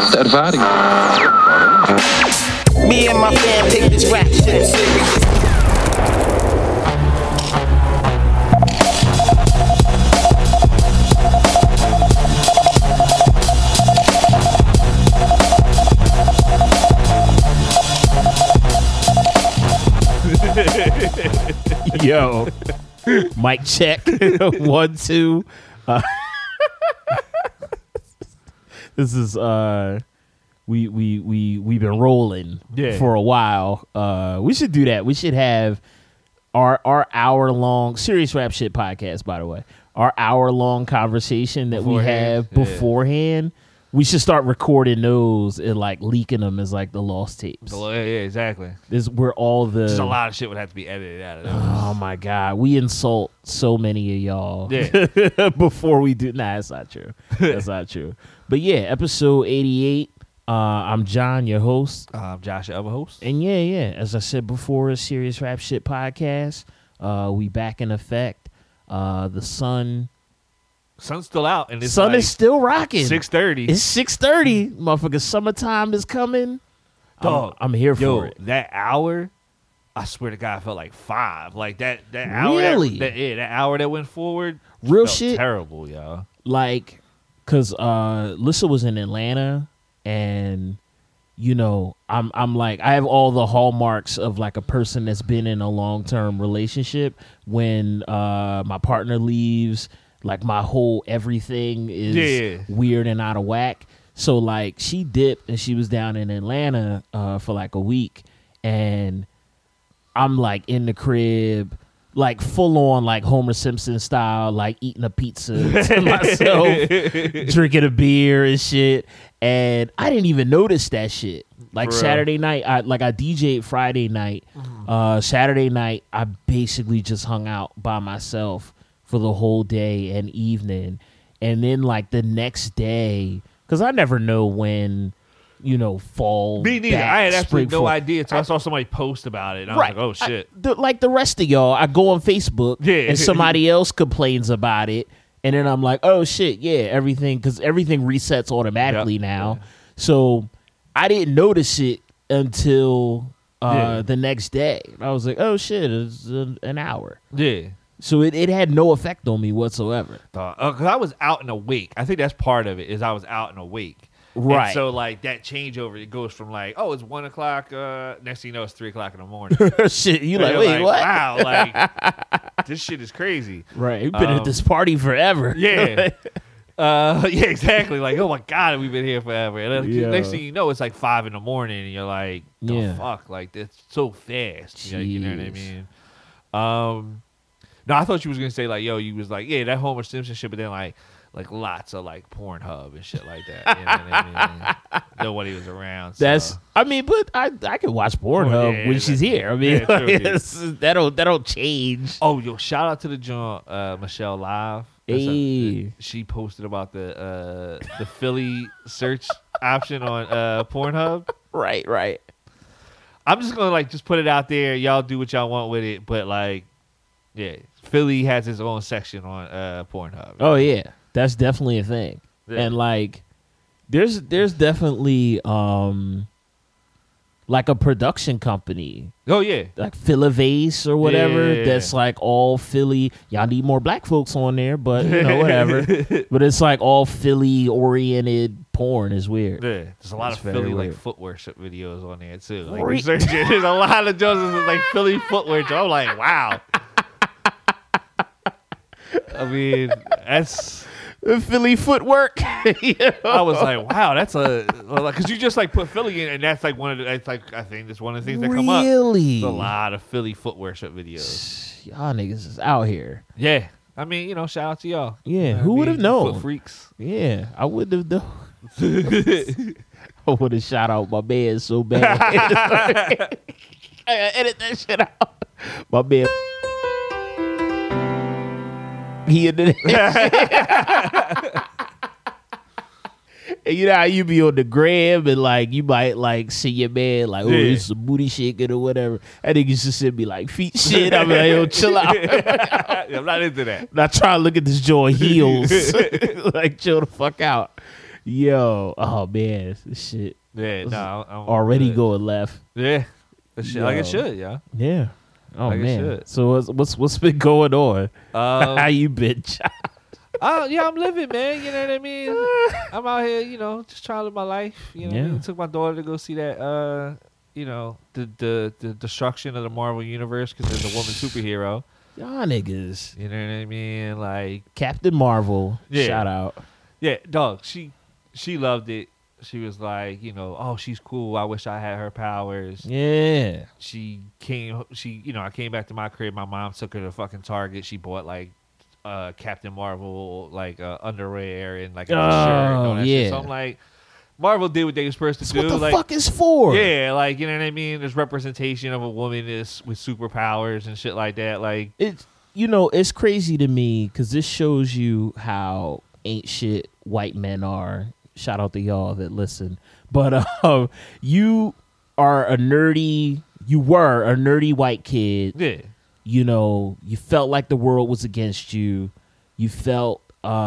ervaring. Me and my fam take this rap shit serious. Yo, mic check. 1, 2. This is we've been rolling for a while. We should do that. We should have our hour-long Serious Rap Shit podcast, by the way. Our hour-long conversation that we have beforehand. We should start recording those and like leaking them as like the lost tapes. Yeah, exactly. This where all the just a lot of shit would have to be edited out of those. Oh my god, we insult so many of y'all. Yeah. Before we do, nah, that's not true. That's not true. But yeah, episode 88. I'm John, your host. I'm Josh, your other host. And yeah, as I said before, a Serious Rap Shit podcast. We back in effect. The sun's still out, and the sun is still rocking. 6:30. It's 6:30. Motherfucker, summertime is coming. Dog, I'm here for it. That hour, I swear to God, I felt like 5. Like that hour. Really? That hour that went forward. Real felt shit. Terrible, y'all. Like, cause Lissa was in Atlanta, and you know, I'm like, I have all the hallmarks of like a person that's been in a long-term relationship. When my partner leaves, like my whole everything is weird and out of whack. So like she dipped and she was down in Atlanta for like a week, and I'm like in the crib, like full on like Homer Simpson style, like eating a pizza to myself, drinking a beer and shit. And I didn't even notice that shit. Like Saturday night, I DJ'd Friday night. Saturday night, I basically just hung out by myself for the whole day and evening. And then like the next day, because I never know when, you know, fall. Me neither. back, I had absolutely no fall. idea until I saw somebody post about it. And I was like, oh shit. Like the rest of y'all, I go on Facebook Yeah. and somebody else complains about it. And then I'm like, oh shit, yeah, everything, because everything resets automatically now. Yeah. So I didn't notice it until the next day. I was like, oh shit, it's an hour. Yeah. So it had no effect on me whatsoever. Because I was out and awake. I think that's part of it, is I was out and awake. Right. And so like that changeover, it goes from like, oh, it's 1 o'clock. Next thing you know, it's 3 o'clock in the morning. Shit, you And like, you're wait, what? Wow, like this shit is crazy. Right, we've been at this party forever. Yeah. Yeah, exactly. Like, oh my God, we've been here forever. And then Yeah. next thing you know, it's like 5 in the morning, and you're like, the Yeah. fuck, like that's so fast. You know what I Jeez. mean? No, I thought you was gonna say like, yo, you was like, yeah, that Homer Simpson shit, but then like lots of like Pornhub and shit like that. You know what I mean? Nobody was around. So. That's, I mean, but I can watch Pornhub when she's here. I mean, that don't change. Oh, yo, shout out to the joint Michelle Live. Hey. She posted about the Philly search option on Pornhub. Right. I'm just gonna like just put it out there. Y'all do what y'all want with it, but like, yeah, Philly has its own section on Pornhub. Oh yeah, that's definitely a thing. Yeah. And like, there's definitely like a production company, Oh yeah, like Philivase or whatever. Yeah. That's like all Philly. Y'all need more black folks on there, but you know, whatever. But it's like all Philly oriented porn is weird. yeah. There's a lot It's of very Philly like weird. footwear videos on there too. Like, Re- you search it, there's a lot of jokes that's like Philly footwear. I'm like, wow. I mean, that's. Philly footwork. You know? I was like, wow, that's because you just like put Philly in, and that's like one of the. That's like I think that's one of the things that come up. Really? There's a lot of Philly footwear videos. Y'all niggas is out here. Yeah, I mean, you know, shout out to y'all. Yeah, You know who what I would have mean? known? Foot freaks. Yeah, I would have known. I would have shout out my man so bad. I gotta edit that shit out. My man. He into that. And you know how you be on the gram and like you might like see your man like, oh, Yeah. it's some booty shaking or whatever. I think it's just be like feet shit. I'm like, yo, chill out. I'm not into that. Not trying to look at this joint heels. Like, chill the fuck out. Yo, oh man, this shit Yeah, was no, I'm already good. going left. Yeah, that shit, like it Yo. should, yeah. Yeah. Oh Like it man. should. So what's been going on? How you been? Yeah, I'm living, man. You know what I mean? I'm out here, just trying to live my life. You know what I Yeah. mean? Took my daughter to go see that, the destruction of the Marvel universe because there's a woman superhero. Y'all niggas. You know what I mean? Like, Captain Marvel. Yeah. Shout out. yeah, dog. She loved it. She was like, oh, she's cool. I wish I had her powers. Yeah. I came back to my crib. My mom took her to fucking Target. She bought like Captain Marvel like underwear and like a shirt and all that shit. yeah. So I'm like, Marvel did what they were supposed to That's do. what the like, fuck is for? yeah, like, you know what I mean? There's representation of a woman with superpowers and shit like that. Like, It's crazy to me because this shows you how ain't shit white men are. Shout out to y'all that listen. But you were a nerdy white kid. yeah, You felt like the world was against you. You felt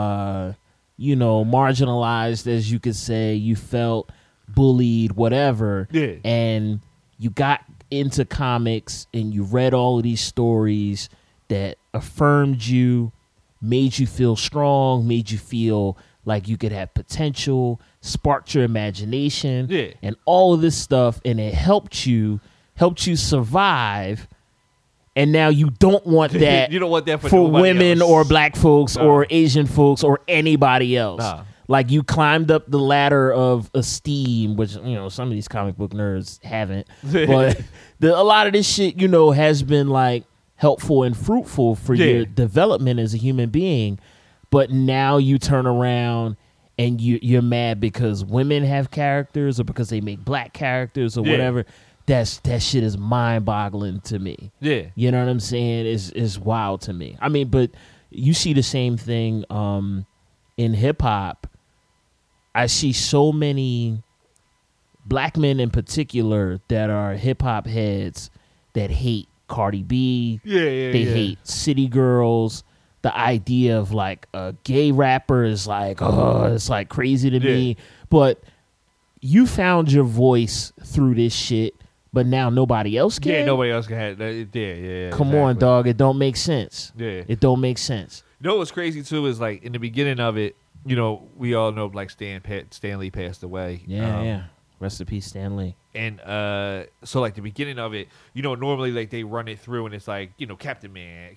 marginalized, as you could say. You felt bullied, whatever. Yeah. And you got into comics and you read all of these stories that affirmed you, made you feel strong, made you feel like you could have potential, sparked your imagination, Yeah. and all of this stuff, and it helped you survive. And now you don't want that You don't want that for nobody women else. or black folks No. or Asian folks or anybody else. Nah. Like, you climbed up the ladder of esteem, which, some of these comic book nerds haven't. But a lot of this shit, has been like helpful and fruitful for Yeah. your development as a human being. But now you turn around and you're mad because women have characters or because they make black characters or Yeah. whatever. That shit is mind-boggling to me. Yeah. You know what I'm saying? Is wild to me. I mean, but you see the same thing in hip hop. I see so many black men in particular that are hip hop heads that hate Cardi B. Yeah, They hate City Girls. The idea of like a gay rapper is like, it's like crazy to me. But you found your voice through this shit, but now nobody else can. Yeah, nobody else can have that. Yeah. Come on, dog. It don't make sense. Yeah. It don't make sense. You know what's crazy too is like in the beginning of it, we all know like Stan Lee passed away. Yeah. Rest in peace, Stan Lee. And so like the beginning of it, normally like they run it through and it's like, Captain Man,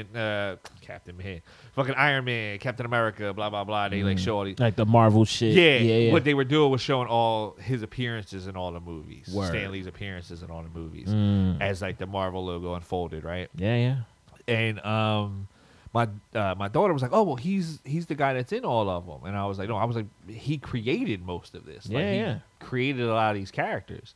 fucking Iron Man, Captain America, blah blah blah. They like show all these Like the Marvel shit. Yeah. What they were doing was showing all his appearances in all the movies. Word. Stan Lee's appearances in all the movies as like the Marvel logo unfolded, right? Yeah. And my daughter was like, "Oh, well, he's the guy that's in all of them." And I was like, "No," I was like, "He created most of this. Like, he created a lot of these characters."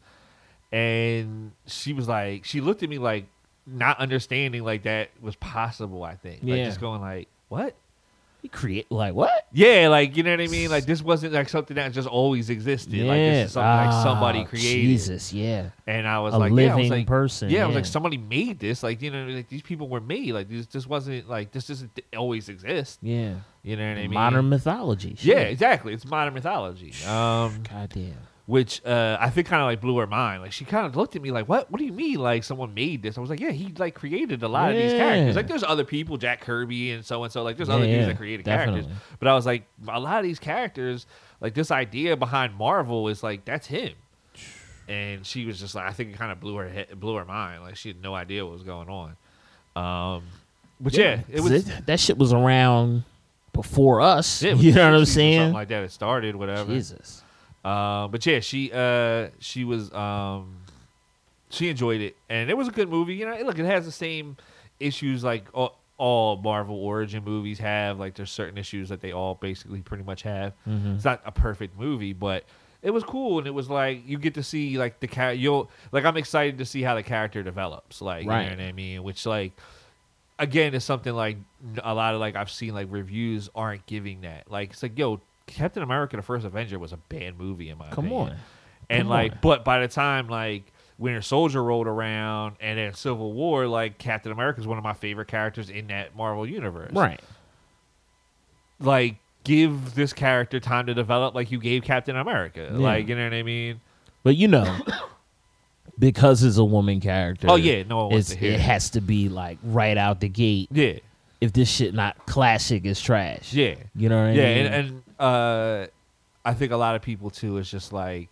And she was like, she looked at me like, not understanding like that was possible. I think, like, Yeah. just going like, "What?" He create like what? Yeah, like, you know what I mean? Like, this wasn't like something that just always existed. Like, this is something like somebody created. Jesus, yeah. And I was A like, living person, Yeah, I was yeah. like, somebody made this. Like, like these people were made. Like, this wasn't like this doesn't always exist. Yeah. You know what I mean? Modern mythology. Shit. Yeah, exactly. It's modern mythology. Goddamn. Which I think kind of like blew her mind. Like, she kind of looked at me like, "What? What do you mean? Like, someone made this?" I was like, "Yeah, he like created a lot of these characters. Like, there's other people, Jack Kirby and so. Like, there's other dudes that created characters. definitely. But I was like, a lot of these characters, like this idea behind Marvel is like that's him." And she was just like, I think it kind of blew her mind. Like, she had no idea what was going on. But yeah, it was. that shit was around before us. Yeah, it was You know what I'm 60s or saying? Something like that. It started, whatever. Jesus. But yeah, she was she enjoyed it, and it was a good movie. Look, it has the same issues like all Marvel origin movies have. Like, there's certain issues that they all basically pretty much have. Mm-hmm. It's not a perfect movie, but it was cool, and it was like you get to see like I'm excited to see how the character develops. Like, Right. you know what I mean? Which, like, again, is something like a lot of like I've seen like reviews aren't giving that. Like, it's like, yo, Captain America: The First Avenger was a bad movie in my opinion. Come on. And Come like, on. but by the time like Winter Soldier rolled around and then Civil War, like, Captain America is one of my favorite characters in that Marvel universe. Right. Like, give this character time to develop like you gave Captain America. Yeah. Like, you know what I mean? But because it's a woman character. Oh yeah, no one wants to hear it has to be like right out the gate. Yeah. If this shit not classic, it's trash. Yeah. You know what I mean? Yeah, and I think a lot of people too is just like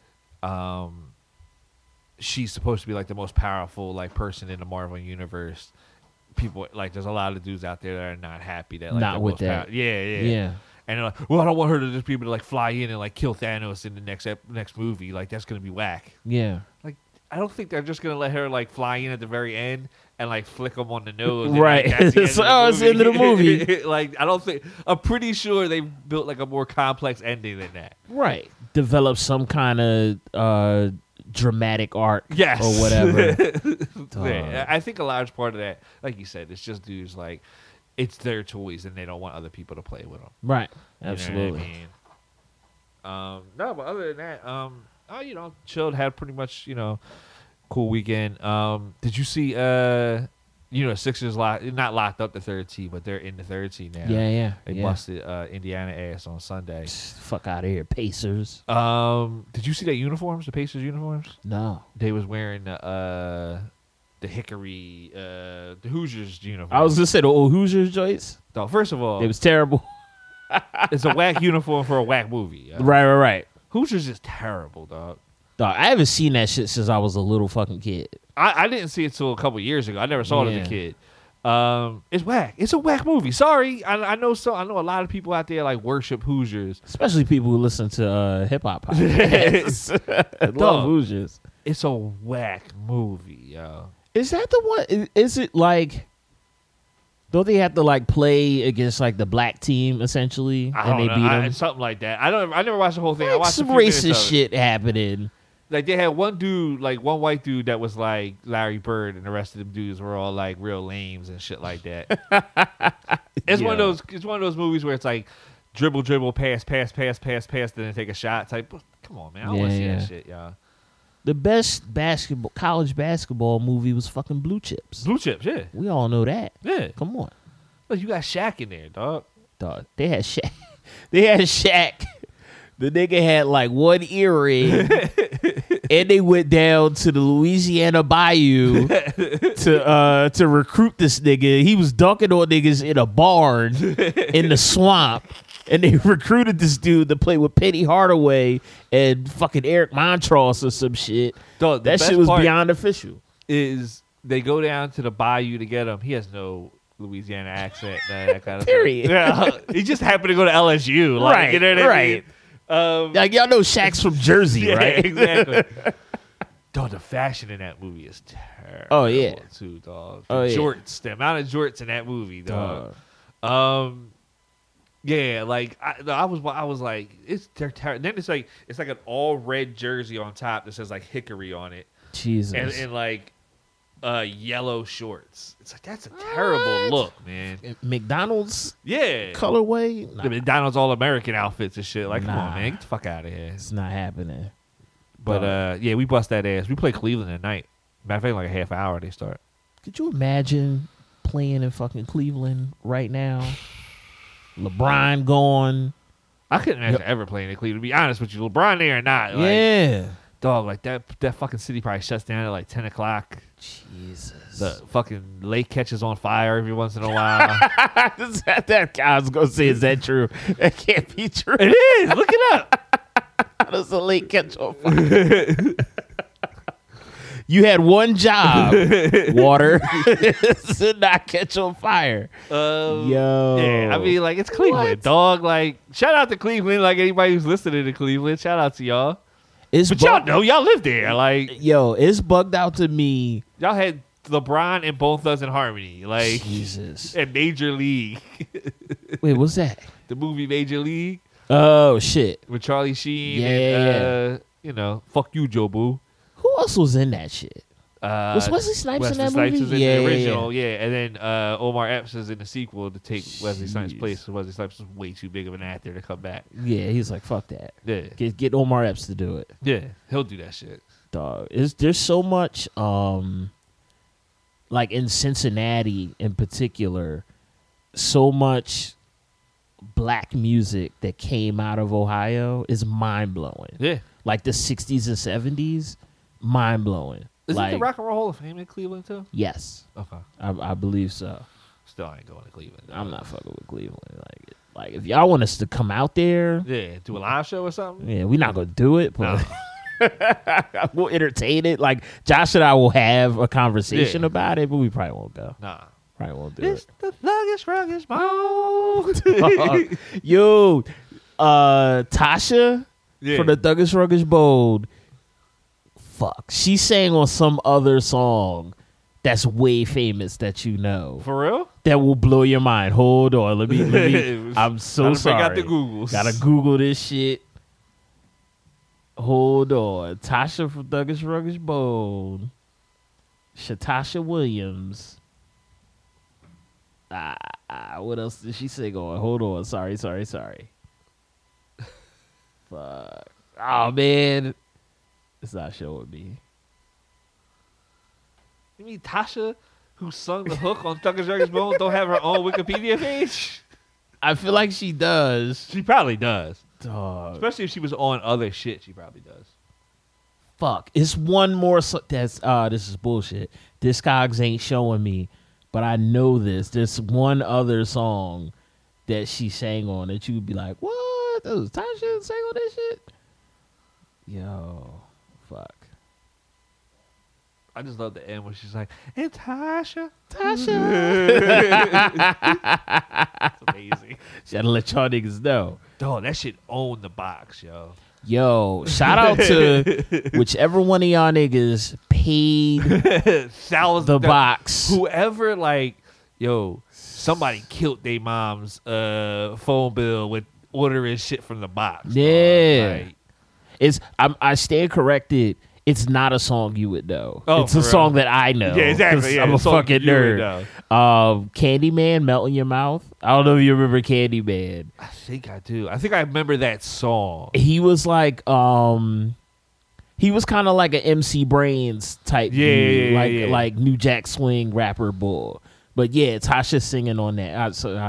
she's supposed to be like the most powerful like person in the Marvel universe. People like there's a lot of dudes out there that are not happy that like Not with that. Yeah. And they're like, well, I don't want her to just be able to like fly in and like kill Thanos in the next movie. Like that's gonna be whack. Yeah. Like I don't think they're just gonna let her like fly in at the very end and like flick him on the nose. Right. And, like, It's the end of the movie. Like I don't think. I'm pretty sure they built like a more complex ending than that. Right. Develop some kind of dramatic arc. Yes. Or whatever. Yeah, I think a large part of that, like you said, it's just dudes like it's their toys and they don't want other people to play with them. Right. You know Absolutely. what I mean? No, but other than that, chilled, had pretty much, cool weekend. Did you see, Sixers not locked up the third tee, but they're in the third tee now. Yeah. They busted Indiana ass on Sunday. Fuck out of here, Pacers. Did you see that uniforms, the Pacers uniforms? No. They was wearing the Hickory, the Hoosiers uniform. I was gonna say the old Hoosiers joints. So, first of all, It was terrible. it's a whack uniform for a whack movie. Right. Hoosiers is terrible, dog. Dog, I haven't seen that shit since I was a little fucking kid. I didn't see it till a couple years ago. I never saw it as a kid. It's whack. It's a whack movie. Sorry, I know a lot of people out there like worship Hoosiers, Especially people who listen to hip hop podcasts. Love Dog. Hoosiers. It's a whack movie, yo. Is that the one? Is it like? Don't they have to like play against like the black team essentially, I and don't they know. beat them? Something like that. I never watched the whole thing. I Like watched some a few minutes of racist it. shit happening. Like they had one white dude that was like Larry Bird, and the rest of them dudes were all like real lames and shit like that. It's one of those movies where it's like dribble, pass, then they take a shot. It's like, come on, man, I don't want to see that shit, y'all. The best college basketball movie was fucking Blue Chips. Blue Chips, yeah, We all know that. yeah. Come on, Look, you got Shaq in there, dog. They had Shaq. The nigga had like one earring, and they went down to the Louisiana Bayou to recruit this nigga. He was dunking on niggas in a barn in the swamp, and they recruited this dude to play with Penny Hardaway and fucking Eric Montross or some shit. Dog, the That best shit was part beyond official. Is they go down to the bayou to get him. He has no Louisiana accent, that kind of Period. stuff. Yeah, he just happened to go to LSU, like, Right, you know what I right. mean? Like y'all know Shaq's from Jersey, Yeah, right? exactly. Dog, the fashion in that movie is terrible. Oh, yeah. Too, dog. Oh, yeah. Jorts, the amount of jorts in that movie, dog. Yeah, like I was like, they're terrible. Then it's like an all red jersey on top that says like Hickory on it, Jesus. and like yellow shorts. It's like that's a terrible look, man. McDonald's Yeah, colorway? Nah, the McDonald's All American outfits and shit. Like, come Nah. on, man, get the fuck out of here. it's not happening. But yeah, we bust that ass. We play Cleveland at night. Matter of fact, like a half hour they start. Could you imagine playing in fucking Cleveland right now? LeBron gone. I couldn't imagine ever playing in Cleveland. To be honest with you, LeBron there or not, like, Yeah. dog, like that fucking city probably shuts down at like 10 o'clock. Jesus. The fucking lake catches on fire every once in a while. that guy was going to say, is that true? That can't be true. It is. Look it up. How does the lake catch on fire? You had one job, water, to not catch on fire. Yo. Yeah, I mean, like, it's Cleveland, What? dog. Like, shout out to Cleveland. Like, anybody who's listening to Cleveland, shout out to y'all. It's But y'all know, y'all live there. Like, Yo, it's bugged out to me. y'all had LeBron and Bone Thugs in Harmony. Like, Jesus. and Major League. Wait, what's that? The movie Major League Oh, shit. with Charlie Sheen. Yeah, And, fuck you, Joe Boo. Who else was in that shit? Was Wesley Snipes in that movie? was in the original, yeah. And then Omar Epps is in the sequel to take Wesley Snipes' Jeez. place. So Wesley Snipes was way too big of an actor to come back. Yeah, he's like, fuck that. Yeah, Get Omar Epps to do it. yeah, he'll do that shit. Dog. There's so much, like in Cincinnati in particular, so much black music that came out of Ohio is mind blowing. Yeah. Like the 60s and 70s, mind blowing. Isn't like, the Rock and Roll Hall of Fame in Cleveland too? Yes. Okay. I believe so. Still ain't going to Cleveland. I'm not fucking with Cleveland. Like if y'all want us to come out there, Yeah, do a live show or something? yeah, we're not gonna do it, but No. we'll entertain it. Like Josh and I will have a conversation about it, but we probably won't go. Nah. Probably won't do It's it. the Thuggish Ruggish Mode. Yo, Tasha Yeah. from the Thuggish Ruggish Bold. Fuck, she sang on some other song that's way famous that you know. For real? That will blow your mind. Hold on, let me. I'm so Gotta sorry. break out the Googles. Gotta Google this shit. Hold on, Tasha from Thuggish Ruggish Bold. Shatasha Williams. What else did she sing on? Hold on, sorry. Fuck. Oh man, it's not showing me. You mean Tasha, who sung the hook on Thuggish Ruggish Mode, don't have her own Wikipedia page? I feel like she does. She probably does. Dog. Especially if she was on other shit, she probably does. Fuck. It's one more. That's this is bullshit. Discogs ain't showing me, but I know this. There's one other song that she sang on that you would be like, what? That was Tasha sang on that shit? Yo, fuck. I just love the end where she's like, and Tasha. That's amazing. She had to let y'all niggas know. Dog, that shit owned the box, yo. Yo, shout out to whichever one of y'all niggas paid the box. Whoever, like, yo, somebody killed their mom's phone bill with ordering shit from the box. Yeah. Like, I stand corrected. It's not a song you would know. Oh, it's a for song real? that I know. Yeah, exactly. 'cause Yeah, I'm a it's a song fucking you would nerd. Candyman, Melt in Your Mouth. I don't know if you remember Candyman. I think I do. I think I remember that song. He was like, he was kind of like an MC Brains type dude, like New Jack Swing rapper bull. But yeah, Tasha singing on that.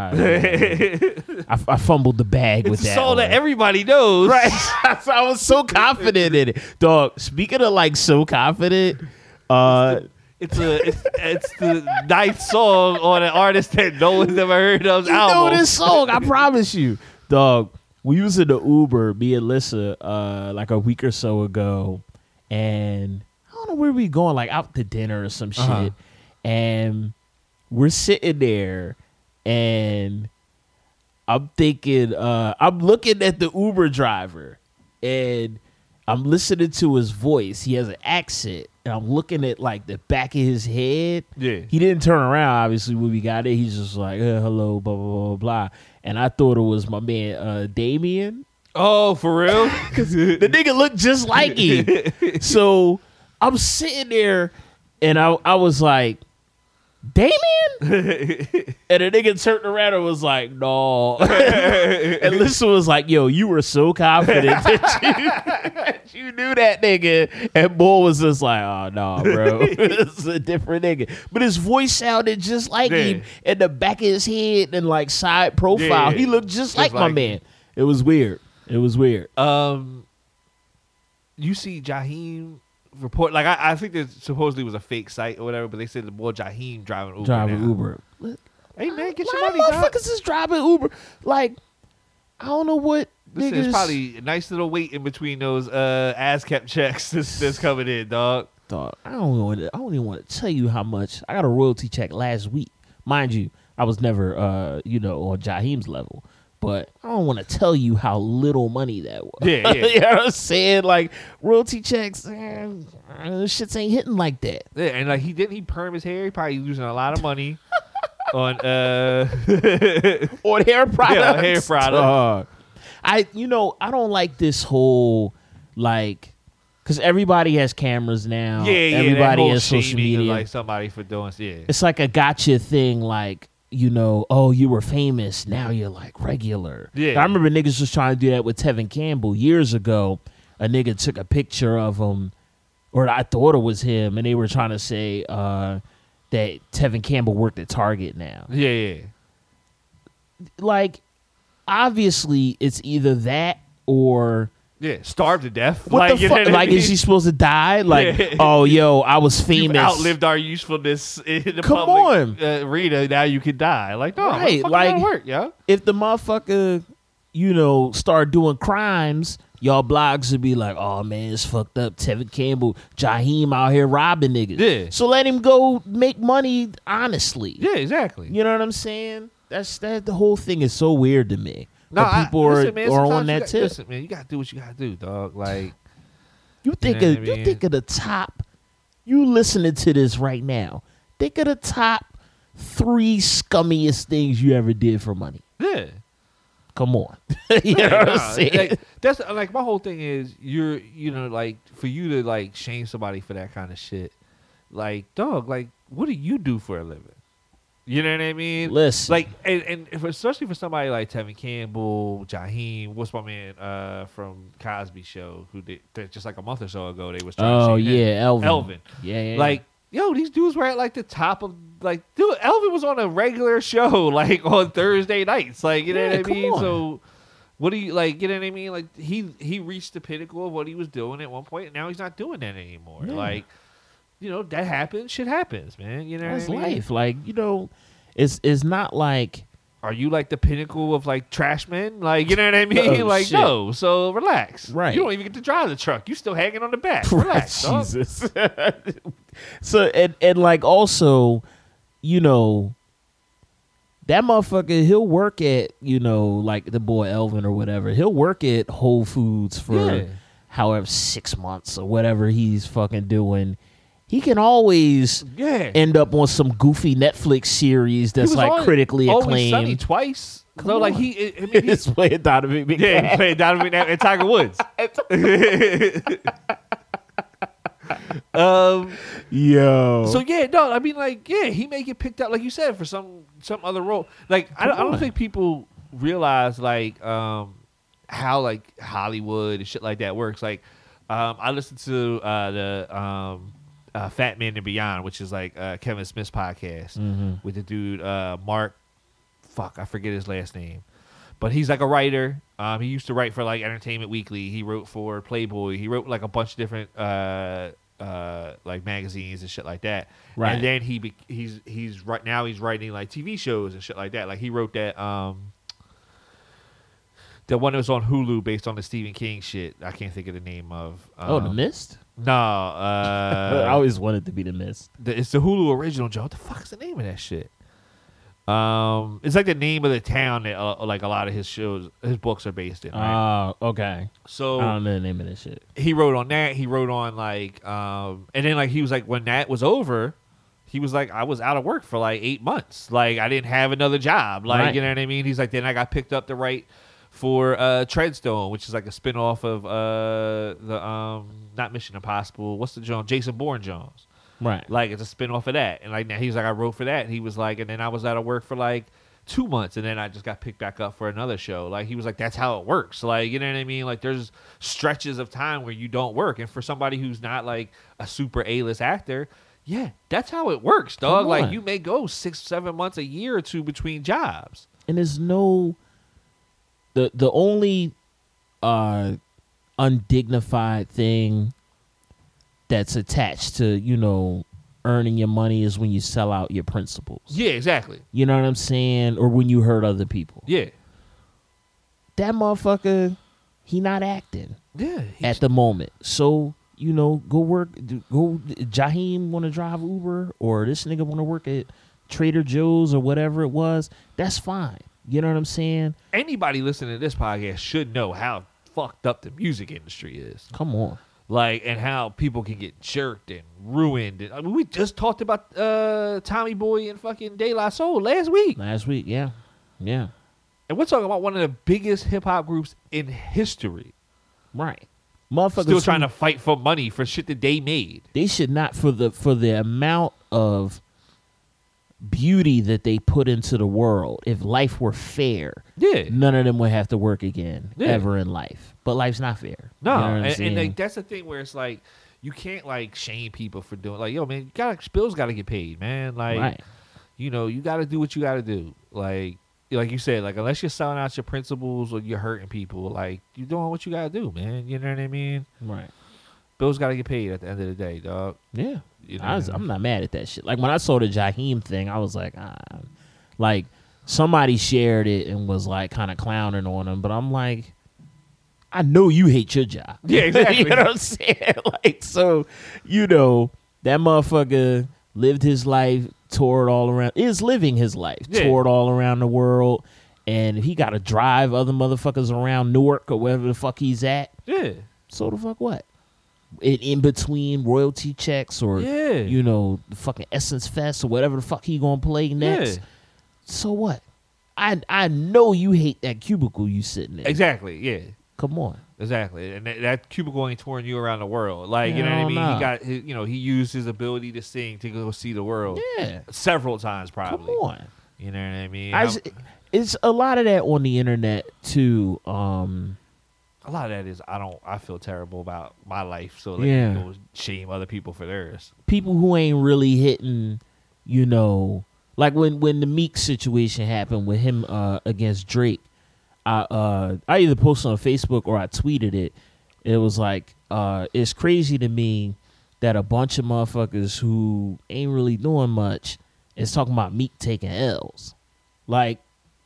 I fumbled the bag with It's a that. song that one. everybody knows. Right. I was so confident in it. Dog, speaking of like so confident, It's the ninth song on an artist that no one's ever heard of. you know this song, I promise you. Dog, we was in the Uber, me and Lissa, like a week or so ago, and I don't know where we going, like out to dinner or some shit. And we're sitting there and I'm thinking, I'm looking at the Uber driver and I'm listening to his voice. He has an accent. And I'm looking at like the back of his head. Yeah. He didn't turn around, obviously, when we got there. He's just like, hello, blah, blah, blah, blah. And I thought it was my man, Damien. Oh, for real? The nigga looked just like him. So I'm sitting there and I was like, Damien? And the nigga turned around and was like, no. And Lisa was like, yo, you were so confident that you knew that nigga. And Bull was just like, oh, no, bro. It's a different nigga. But his voice sounded just like him. And the back of his head and like side profile, he looked just like my man. It was weird. It was weird. You see Jaheim report, like I think there supposedly was a fake site or whatever, but they said the boy Jaheim driving Uber. Hey man, get your money, dog. Motherfuckers is driving Uber. Like, I don't know what Listen, niggas. it's probably a nice little wait in between those ASCAP checks that's coming in, dog. Dog, I don't even want to tell you how much I got a royalty check last week. Mind you, I was never on Jaheim's level. But I don't want to tell you how little money that was. Yeah. You know what I'm saying? Like, royalty checks, shits ain't hitting like that. Yeah, and like he perm his hair. He probably losing a lot of money on on hair products. Yeah, hair products. I don't like this whole like, because everybody has cameras now. Yeah. Everybody has shaming social of, media. like somebody for doing. Yeah. It's like a gotcha thing. Like, oh, you were famous. Now you're like regular. Yeah. I remember niggas was trying to do that with Tevin Campbell years ago. A nigga took a picture of him, or I thought it was him, and they were trying to say that Tevin Campbell worked at Target now. Yeah. Like, obviously it's either that or starve to death. what like, the fuck? Like, is she supposed to die? Like, oh, yo, I was famous. You've outlived our usefulness in the Come public arena. Now you can die. Like, no, right? Like, work, yo. If the motherfucker, start doing crimes, y'all blogs would be like, oh man, it's fucked up. Tevin Campbell, Jaheim out here robbing niggas. Yeah. So let him go make money honestly. Yeah, exactly. You know what I'm saying? That the whole thing is so weird to me. No, but people are on that tip. Listen, man, you gotta do what you gotta do, dog. Like, you think of the top. You listening to this right now? Think of the top 3 scummiest things you ever did for money. Yeah. Come on. You know what I'm saying? Like, that's like my whole thing is like for you to like shame somebody for that kind of shit. Like, dog, like what do you do for a living? You know what I mean? Listen. Like, and especially for somebody like Tevin Campbell, Jaheim, what's my man from Cosby Show who did just like a month or so ago they was trying to say Elvin. Yeah. Like, yo, these dudes were at like the top of like, dude, Elvin was on a regular show like on Thursday nights. Like, you know what I mean? On. So what do you like, you know what I mean? Like he reached the pinnacle of what he was doing at one point and now he's not doing that anymore. Yeah. Like, that happens. Shit happens, man. You know that's what I mean? life. Like, it's not like. Are you like the pinnacle of like trash men? Like, you know what I mean? Like, shit. no. So relax. Right. You don't even get to drive the truck. You still hanging on the back. Relax, dog. Jesus. So and like also, that motherfucker, he'll work at, like the boy Elvin or whatever. He'll work at Whole Foods for however 6 months or whatever he's fucking doing. He can always end up on some goofy Netflix series that's like critically acclaimed. Always Sunny twice. So like he's playing Donovan McNabb. Yeah, he's playing Donovan McNabb and Tiger Woods. Yo. So no, I mean like he may get picked up like you said for some other role. Like I don't think people realize like how like Hollywood and shit like that works. Like I listened to the Fat Man and Beyond, which is like Kevin Smith's podcast with the dude Mark. I forget his last name, but he's like a writer. He used to write for like Entertainment Weekly. He wrote for Playboy. He wrote like a bunch of different like magazines and shit like that. Right. And then he's right now he's writing like TV shows and shit like that. Like he wrote that the one that was on Hulu based on the Stephen King shit. I can't think of the name of. The Mist? No. I always wanted to be The Mist. It's the Hulu original, Joe. What the fuck is the name of that shit? It's like the name of the town that like a lot of his books are based in. Right? Okay. So I don't know the name of this shit. He wrote on that. He wrote on like, and then like he was like when that was over, he was like I was out of work for like 8 months. Like I didn't have another job. Like right. You know what I mean? He's like then I got picked up to write for Treadstone, which is like a spinoff of the not Mission Impossible. What's the Jones? Jason Bourne Jones. Right. Like it's a spinoff of that. And like now he's like I wrote for that. And he was like, and then I was out of work for like 2 months, and then I just got picked back up for another show. Like he was like, that's how it works. Like, you know what I mean? Like there's stretches of time where you don't work. And for somebody who's not like a super A-list actor, yeah, that's how it works, dog. Like you may go 6-7 months, a year or two between jobs. And there's no the only undignified thing that's attached to, earning your money is when you sell out your principles. Yeah, exactly. You know what I'm saying? Or when you hurt other people. Yeah. That motherfucker, he not acting. Yeah. At the moment. So, go work. Jaheim want to drive Uber, or this nigga want to work at Trader Joe's or whatever it was. That's fine. You know what I'm saying? Anybody listening to this podcast should know how fucked up the music industry is. Come on. Like, and how people can get jerked and ruined. I mean, we just talked about Tommy Boy and fucking De La Soul last week. Yeah. Yeah. And we're talking about one of the biggest hip-hop groups in history. Right. Motherfuckers still trying to fight for money for shit that they made. They should not, for the amount of beauty that they put into the world. If life were fair, none of them would have to work again ever in life. But life's not fair. No, you know and like that's the thing where it's like you can't like shame people for doing like, yo, man, bills got to get paid, man. Like, right. you got to do what you got to do. Like, like you said, like unless you're selling out your principles or you're hurting people, like you're doing what you gotta do, man. You know what I mean? Right. Bills gotta get paid at the end of the day, dog. Yeah. You know I'm not mad at that shit. Like when I saw the Jaheim thing, I was like, like somebody shared it and was like kind of clowning on him, but I'm like, I know you hate your job. Yeah, exactly. You know what I'm saying? Like, so, you know, that motherfucker lived his life, toured all around, is living his life, toured all around the world, and he got to drive other motherfuckers around Newark or wherever the fuck he's at. Yeah. So the fuck what? In between royalty checks or, you know, the fucking Essence Fest or whatever the fuck he gonna play next. Yeah. So what? I know you hate that cubicle you sitting in. Exactly, yeah. Come on. Exactly. And that cubicle ain't touring you around the world. Like, you know what I mean? Nah. He got his, you know, he used his ability to sing to go see the world. Yeah. Several times probably. Come on. You know what I mean? It's a lot of that on the internet too. A lot of that is I feel terrible about my life, so let me go shame other people for theirs. People who ain't really hitting, you know, like when the Meek situation happened with him against Drake, I either posted on Facebook or I tweeted it. It was like it's crazy to me that a bunch of motherfuckers who ain't really doing much is talking about Meek taking L's. Like,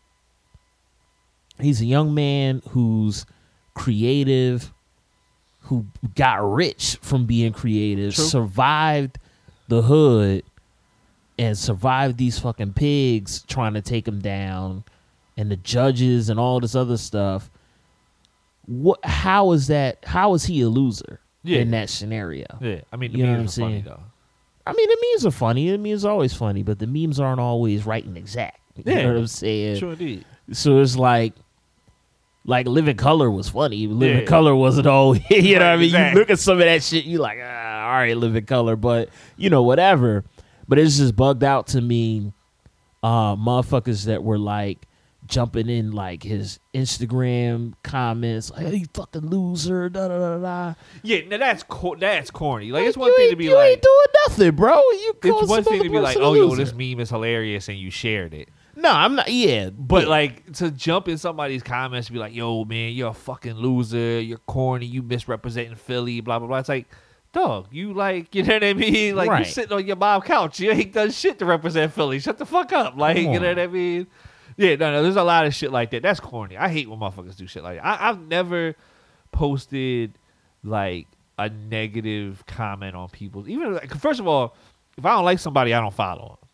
he's a young man who's creative, who got rich from being creative, survived the hood, and survived these fucking pigs trying to take him down, and the judges and all this other stuff. How is he a loser in that scenario? Yeah, I mean, the you know what I'm memes are funny saying? though. I mean, the memes are funny. The memes are always funny, but the memes aren't always right and exact. You know what I'm saying? Sure indeed. So it's like Living Color was funny. Living Color wasn't all, you know what I mean? Exactly. You look at some of that shit, you like, all right, Living Color, but, you know, whatever. But it's just bugged out to me, motherfuckers that were like jumping in like his Instagram comments, like, hey, you fucking loser, da da da da. Yeah, now that's corny. Like, it's one thing to be you like, ain't doing nothing, bro. It's one thing to be like, oh, yo, this meme is hilarious, and you shared it. No, I'm not. Yeah, but like to jump in somebody's comments and be like, "Yo, man, you're a fucking loser. You're corny. You misrepresenting Philly." Blah blah blah. It's like, dog, you like, you know what I mean? Like, you sitting on your mom's couch. You ain't done shit to represent Philly. Shut the fuck up. Like, you know what I mean? Yeah, no. There's a lot of shit like that. That's corny. I hate when motherfuckers do shit like that. I've never posted like a negative comment on people. Even like, first of all, if I don't like somebody, I don't follow them.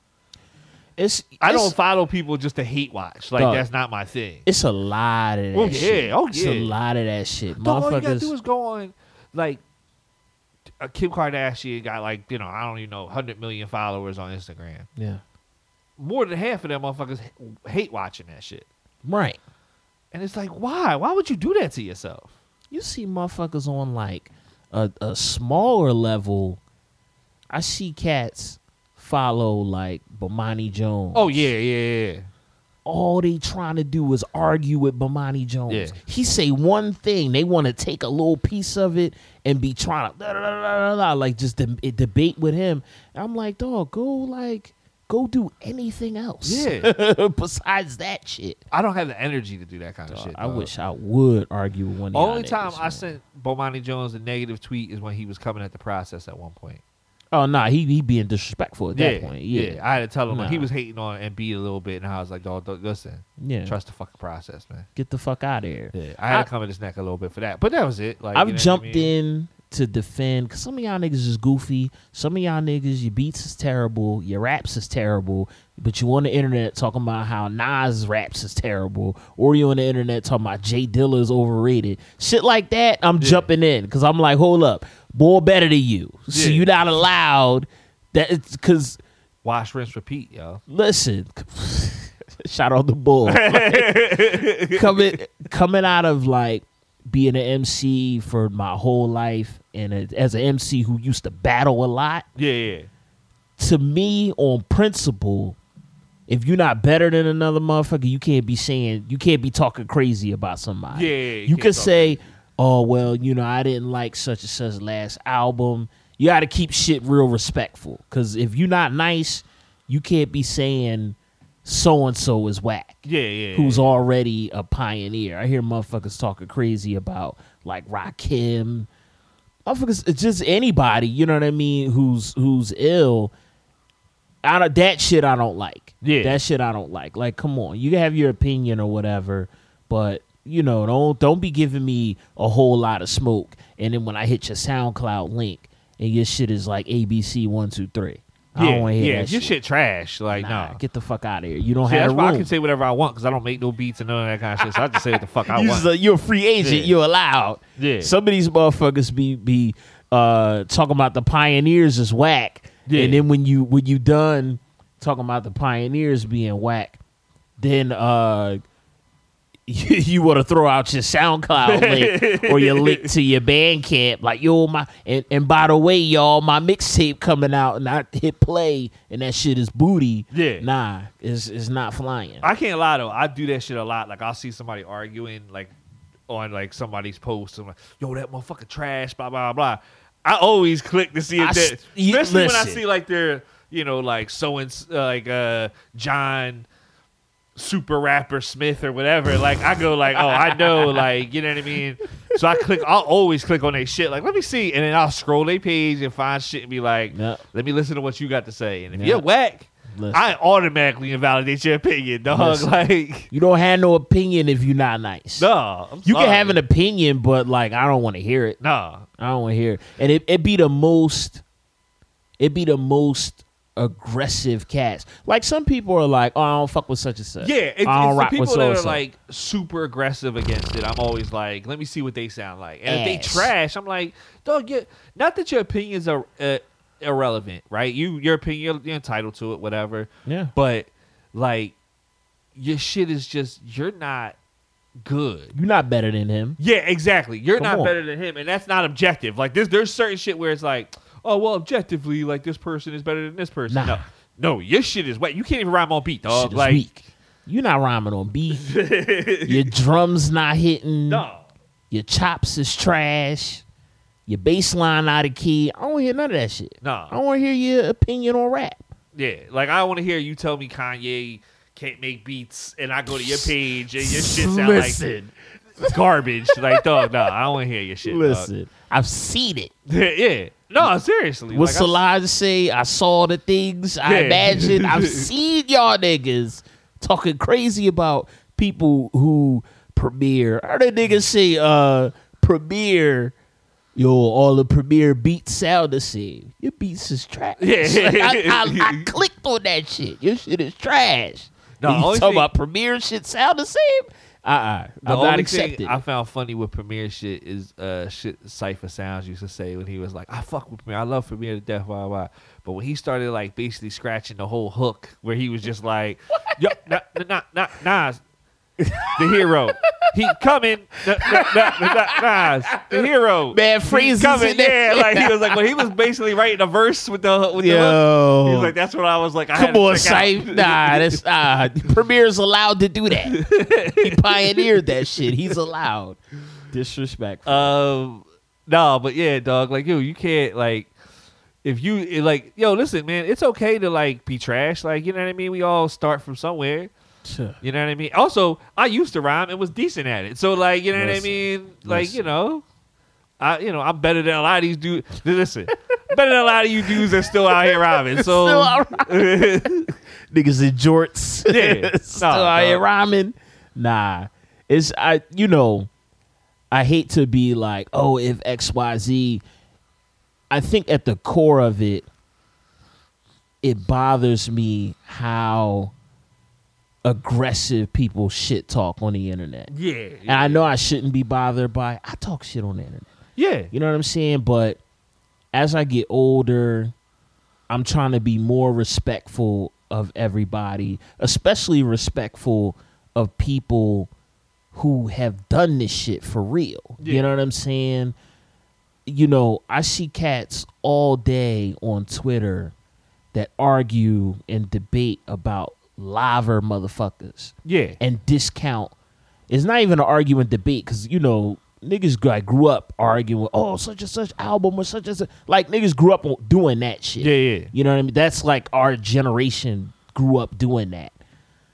I don't follow people just to hate watch. Like, that's not my thing. It's a lot of that shit. It's a lot of that shit. All you gotta do is go on, like, Kim Kardashian got, like, you know, I don't even know, 100 million followers on Instagram. Yeah. More than half of them motherfuckers hate watching that shit. Right. And it's like, why? Why would you do that to yourself? You see motherfuckers on, like, a smaller level. I see cats follow like Bomani Jones. Oh yeah. All they trying to do is argue with Bomani Jones. Yeah. He say one thing, they want to take a little piece of it and be trying to like just debate with him. And I'm like, dog, go do anything else. Yeah. Besides that shit. I don't have the energy to do that kind of shit. I wish I would argue with one of y'all. Only time I sent Bomani Jones a negative tweet is when he was coming at the process at one point. Oh, nah, he being disrespectful at that point. Yeah. I had to tell him, like, he was hating on Embiid a little bit, and I was like, dog, listen, trust the fucking process, man. Get the fuck out of here. Yeah, I had to come at his neck a little bit for that, but that was it. Like, I've jumped in to defend, because some of y'all niggas is goofy. Some of y'all niggas, your beats is terrible, your raps is terrible, but you on the internet talking about how Nas raps is terrible, or you on the internet talking about Jay Dilla is overrated. Shit like that, I'm jumping in, because I'm like, hold up. Boy better than you. So you're not allowed that, it's because wash, rinse, repeat, yo. Listen, shout out the Bull. Like, coming out of like being an MC for my whole life and as an MC who used to battle a lot. Yeah. To me, on principle, if you're not better than another motherfucker, you can't be talking crazy about somebody. Yeah. You can say, oh, well, you know, I didn't like such and such last album. You got to keep shit real respectful. Because if you're not nice, you can't be saying so and so is whack. Yeah. Who's already a pioneer. I hear motherfuckers talking crazy about like Rakim. Motherfuckers, it's just anybody, you know what I mean, who's ill. That shit I don't like. Yeah. That shit I don't like. Like, come on. You can have your opinion or whatever, but you know, don't be giving me a whole lot of smoke. And then when I hit your SoundCloud link and your shit is like ABC 1, 2, 3. I don't want to hear that your shit trash. Like, nah, no. get the fuck out of here. You don't See, have that's a why room. I can say whatever I want because I don't make no beats and none of that kind of shit. So I just say what the fuck I want. You're a free agent. Yeah. You're allowed. Yeah. Some of these motherfuckers be talking about the pioneers is whack. Yeah. And then when you done talking about the pioneers being whack, then you want to throw out your SoundCloud link or your link to your Bandcamp, like and by the way, y'all, my mixtape coming out, and I hit play, and that shit is booty. Yeah. Nah, it's not flying. I can't lie though. I do that shit a lot. Like I'll see somebody arguing like on like somebody's post. I'm like, yo, that motherfucker trash. Blah blah blah. I always click to see if that, especially when I see like they're like so and like John Super Rapper Smith or whatever. Like I go like, oh, I know, like you know what I mean. So I'll always click on their shit. Like let me see, and then I'll scroll their page and find shit and be like, Yep. let me listen to what you got to say. And if Yep. you're whack. Listen. I automatically invalidate your opinion, dog. Listen. Like, You don't have no opinion if you're not nice. no, You can have an opinion, but like I don't want to hear it. nah. I don't want to hear it. And it be the most aggressive cats. Like some people are like, oh, I don't fuck with such and such. Yeah, it's I don't the rock people with that are so-and-so. like super aggressive against it. I'm always like, let me see what they sound like. And if they Ass. trash, I'm like, dog, not that your opinions are irrelevant, right? Your opinion, you're entitled to it, whatever. Yeah. But like, your shit is just you're not good. You're not better than him. Yeah, exactly. You're Come not on. better than him, and that's not objective. Like there's certain shit where it's like, oh well, objectively, like this person is better than this person. Nah. No, your shit is wet. You can't even rhyme on beat, dog. Shit is Like, weak. You're not rhyming on beat. Your drums not hitting. no. Your chops is trash. Your bass line out of key. I don't want to hear none of that shit. No. I don't want to hear your opinion on rap. Yeah, like I want to hear you tell me Kanye can't make beats, and I go to your page and your shit sound Listen. like garbage. Like, dog, no, I don't want to hear your shit. Listen. I've seen it. dog. Yeah, no, seriously. What like, Solange say? I saw the things. I Yeah. imagine. I've seen y'all niggas talking crazy about people who premiere. I heard a nigga say, premiere. Yo, all the premiere beats sound the same. Your beats is trash. Yeah. Like, I clicked on that shit. Your shit is trash. No, And you only talking thing- about premiere shit sound the same? I'm The not only accepting. thing I found funny with Premiere shit is shit Cypher Sounds used to say when he was like, I fuck with Premiere, I love Premiere to death, blah, blah, blah. But when he started like basically scratching the whole hook where he was just like, yo, Nas, the hero. He coming, Nas, the hero. Bad He's phrases coming, in there. yeah. Like he was like, when he was basically writing a verse with the hook. He Yo. was like, that's what I was like. I had Come to on, check out. Syfe. Nah, that's Premiere's allowed to do that. He pioneered that shit. He's allowed. Disrespectful. No, but yeah, dog. Like, yo, you can't like if you like, yo, listen, man, it's okay to like be trash. Like, you know what I mean? We all start from somewhere. You know what I mean? Also, I used to rhyme and was decent at it. So like, you know what I mean? Like, you know, I'm better than a lot of these dudes. Listen, better than a lot of you dudes that still out here rhyming. So Still out Niggas in jorts. Yeah. Still Nah, out here dog. rhyming. Nah. I hate to be like, oh, if XYZ. I think at the core of it, it bothers me how aggressive people shit talk on the internet. yeah. And I know I shouldn't be bothered by I talk shit on the internet. Yeah. You know what I'm saying? But as I get older, I'm trying to be more respectful of everybody, especially respectful of people who have done this shit for real. Yeah. You know what I'm saying? You know, I see cats all day on Twitter that argue and debate about liver motherfuckers Yeah. and discount. It's not even an argument debate because, you know, niggas like grew up arguing, oh, such and such album or such and such. Like, niggas grew up doing that shit. Yeah, yeah. You know what I mean? That's like our generation grew up doing that.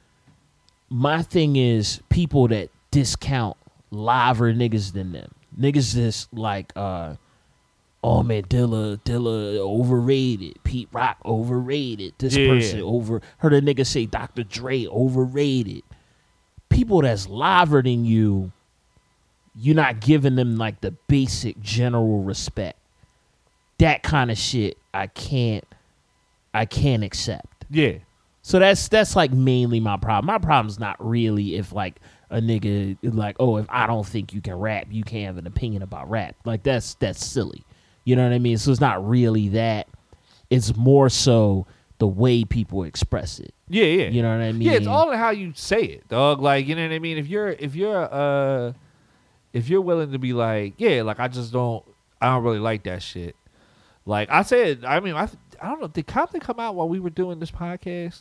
my thing is people that discount liver niggas than them. Niggas just like, oh man, Dilla overrated. Pete Rock overrated. This person over. Heard a nigga say Dr. Dre overrated. People that's liver than you, you're not giving them like the basic general respect. That kind of shit I can't accept. Yeah. So that's like mainly my problem. My problem's not really if like a nigga like, oh, if I don't think you can rap, you can't have an opinion about rap. Like that's silly. You know what I mean? So it's not really that. It's more so the way people express it. Yeah, yeah. You know what I mean? Yeah, it's all in how you say it, dog. Like, you know what I mean? If you're willing to be like, yeah, like I don't really like that shit. Like I said, I mean, I don't know. Did Compton come out while we were doing this podcast?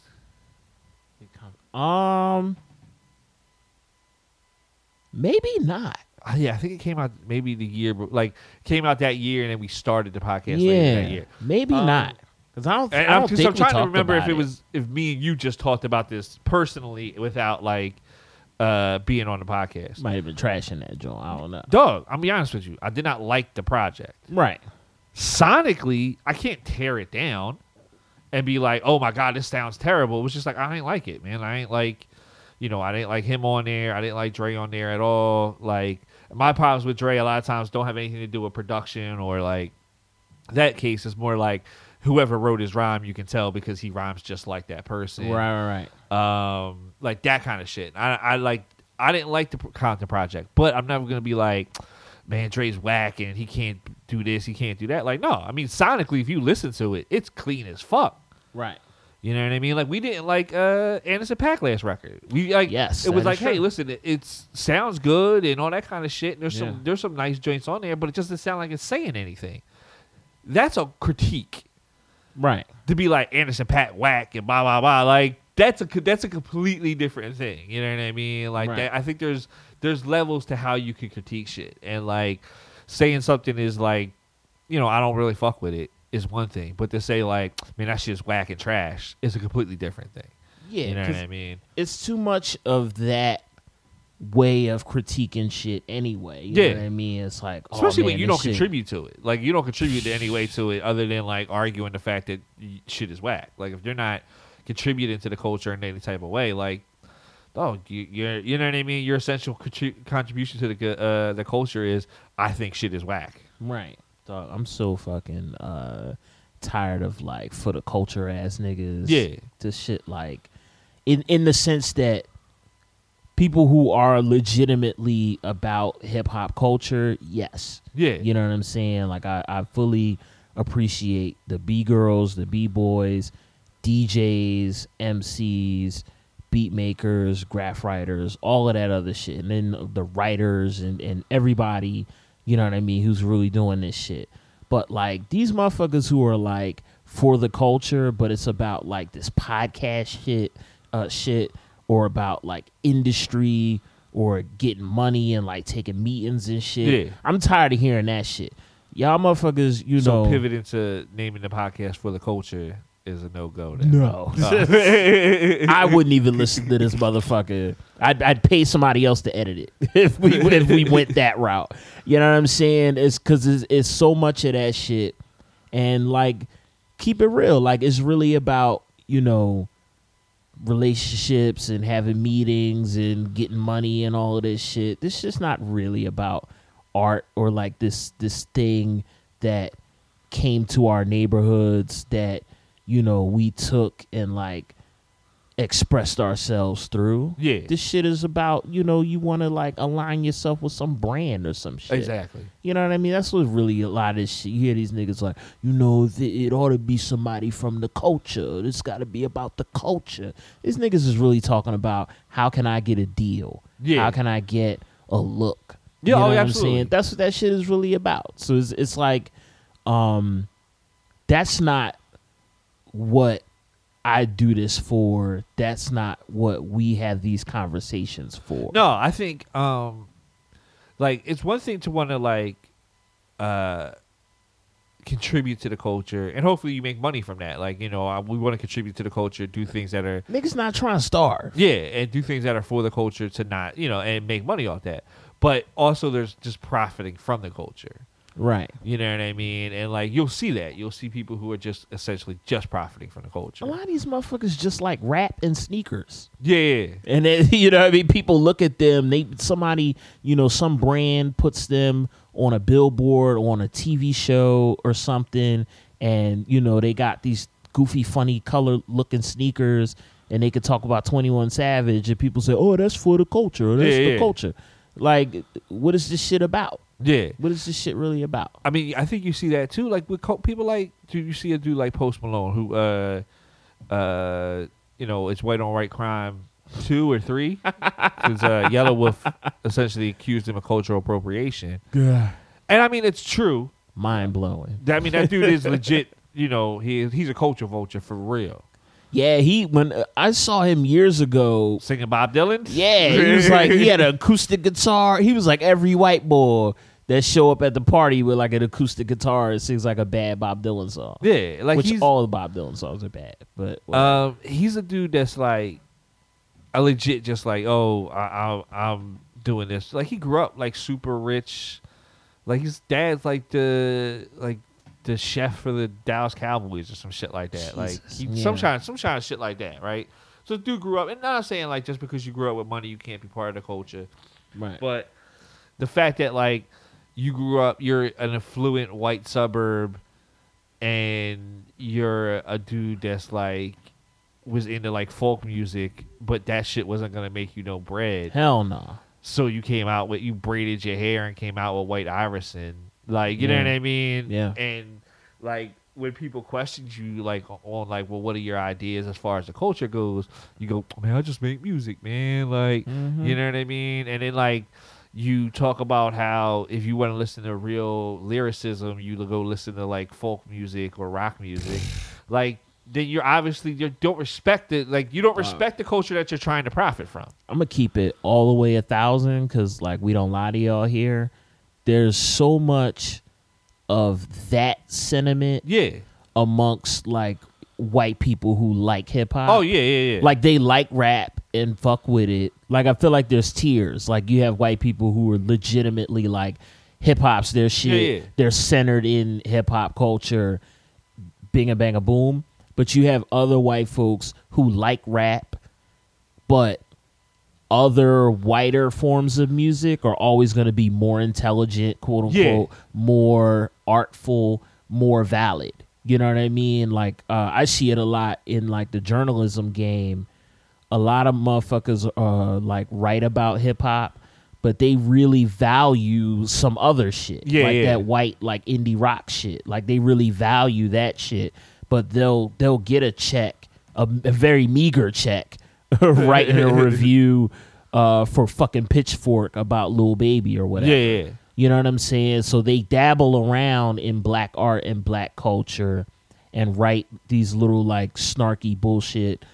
Maybe not. Yeah, I think it came out maybe the year, like came out that year, and then we started the podcast later that year. Maybe not. Because I don't think I'm we trying to remember about if me and you just talked about this personally without like being on the podcast. Might have been trashing that joint. I don't know. Dog, I'll be honest with you. I did not like the project. Right. Sonically, I can't tear it down and be like, oh my God, this sounds terrible. It was just like, I ain't like it, man. I ain't like, I didn't like him on there. I didn't like Dre on there at all. Like, my problems with Dre a lot of times don't have anything to do with production or like that case. Is more like whoever wrote his rhyme, you can tell because he rhymes just like that person. Right. Like that kind of shit. I didn't like the Compton project, but I'm never going to be like, man, Dre's whack and he can't do this, he can't do that. Like, no, I mean, sonically, if you listen to it, it's clean as fuck. Right. You know what I mean? Like, we didn't like Anderson .Paak last record. We like, yes, it was like, true. hey, listen, it sounds good and all that kind of shit. And there's some nice joints on there, but it just doesn't sound like it's saying anything. That's a critique, right? To be like Anderson .Paak whack and blah blah blah. Like that's a completely different thing. You know what I mean? Like that. I think there's levels to how you can critique shit, and like saying something is like, I don't really fuck with it. Is one thing, but to say like, man, that shit's whack and trash is a completely different thing. Yeah, you know what I mean? It's too much of that way of critiquing shit anyway. You know what I mean? It's like, especially when you don't shit. contribute to it. Like, you don't contribute in any way to it other than like arguing the fact that shit is whack. Like, if you're not contributing to the culture in any type of way, like, oh, you know what I mean? Your essential contribution to the culture is, I think shit is whack. Right. Dog, I'm so fucking tired of like for the culture ass niggas. Yeah. This shit like in the sense that people who are legitimately about hip hop culture, yes. Yeah. You know what I'm saying? Like I fully appreciate the B girls, the B boys, DJs, MCs, beat makers, graph writers, all of that other shit. And then the writers and everybody, you know what I mean, who's really doing this shit. But like these motherfuckers who are like for the culture, but it's about like this podcast shit or about like industry or getting money and like taking meetings and shit. Yeah. I'm tired of hearing that shit. Y'all motherfuckers, So pivoting to naming the podcast for the culture is a no-go then. No. I wouldn't even listen to this motherfucker. I'd pay somebody else to edit it if we went that route. You know what I'm saying? It's because it's so much of that shit. And, like, keep it real. Like, it's really about, relationships and having meetings and getting money and all of this shit. This shit's not really about art or, like, this thing that came to our neighborhoods that we took and like expressed ourselves through. Yeah. This shit is about, you want to like align yourself with some brand or some shit. Exactly. You know what I mean? That's what really a lot of this shit. You hear these niggas like, it ought to be somebody from the culture. It's got to be about the culture. These niggas is really talking about how can I get a deal? Yeah. How can I get a look? Yeah, you know what absolutely. I'm saying? That's what that shit is really about. So it's like, that's not what I do this for. That's not what we have these conversations for. No, I think like it's one thing to want to like contribute to the culture, and hopefully you make money from that. Like, we want to contribute to the culture, do things that are niggas not trying to starve. Yeah, and do things that are for the culture to not, and make money off that. But also there's just profiting from the culture. Right. You know what I mean? And like you'll see that. You'll see people who are just essentially just profiting from the culture. A lot of these motherfuckers just like rap and sneakers. Yeah. And then, people look at them, somebody, some brand puts them on a billboard, on a TV show or something, and they got these goofy, funny, color looking sneakers, and they could talk about 21 Savage, and people say, "Oh, that's for the culture. Or that's the culture." Like, what is this shit about? Yeah. What is this shit really about? I mean, I think you see that too. Like with people like, do you see a dude like Post Malone who, it's White on White Crime 2 or 3? Because Yellow Wolf essentially accused him of cultural appropriation. Yeah. And I mean, it's true. Mind blowing. I mean, that dude is legit. He's a culture vulture for real. Yeah, when I saw him years ago singing Bob Dylan. Yeah, he was like, he had an acoustic guitar. He was like every white boy that show up at the party with like an acoustic guitar and sings like a bad Bob Dylan song. Yeah, like all the Bob Dylan songs are bad, but he's a dude that's like a legit just like, I'm doing this. Like he grew up like super rich. Like his dad's like the chef for the Dallas Cowboys or some shit like that. Jesus, some kind of shit like that, right? So the dude grew up, and not saying like just because you grew up with money you can't be part of the culture, right? But the fact that like you grew up, you're an affluent white suburb, and you're a dude that's like was into like folk music, but that shit wasn't gonna make you no bread. Hell no. So you braided your hair and came out with White Iverson. Like, you know what I mean? Yeah. And like when people question you like on like, well, what are your ideas as far as the culture goes? You go, man, I just make music, man. Like, you know what I mean? And then like you talk about how if you want to listen to real lyricism, you go listen to like folk music or rock music. Like, then you don't respect it. Like, you don't respect the culture that you're trying to profit from. I'm gonna keep it all the way 1,000 because like we don't lie to y'all here. There's so much of that sentiment amongst like white people who like hip hop. Oh yeah. Like they like rap and fuck with it. Like I feel like there's tiers. Like you have white people who are legitimately like hip hop's their shit. Yeah. They're centered in hip hop culture. Bing a bang a boom. But you have other white folks who like rap, but other whiter forms of music are always going to be more intelligent, quote unquote, more artful, more valid. You know what I mean? Like I see it a lot in like the journalism game. A lot of motherfuckers like write about hip hop, but they really value some other shit, that white like indie rock shit. Like they really value that shit, but they'll get a check, a very meager check, writing a review for fucking Pitchfork about Lil Baby or whatever. Yeah. You know what I'm saying? So they dabble around in black art and black culture and write these little like snarky bullshit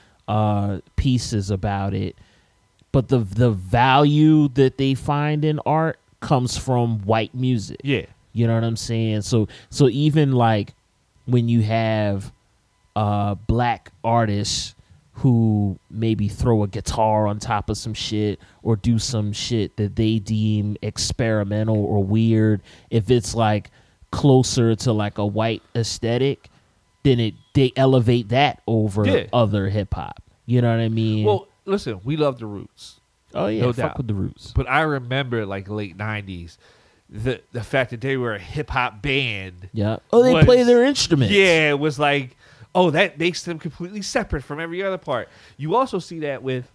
pieces about it. But the value that they find in art comes from white music. Yeah. You know what I'm saying? So even like when you have black artists who maybe throw a guitar on top of some shit or do some shit that they deem experimental or weird, if it's like closer to like a white aesthetic, then they elevate that over other hip hop. You know what I mean? Well, listen, we love the Roots. Oh yeah, no fuck doubt. with the Roots. But I remember like late 90s, the fact that they were a hip hop band. Yeah. Oh, they play their instruments. Yeah, it was like, oh, that makes them completely separate from every other part. You also see that with,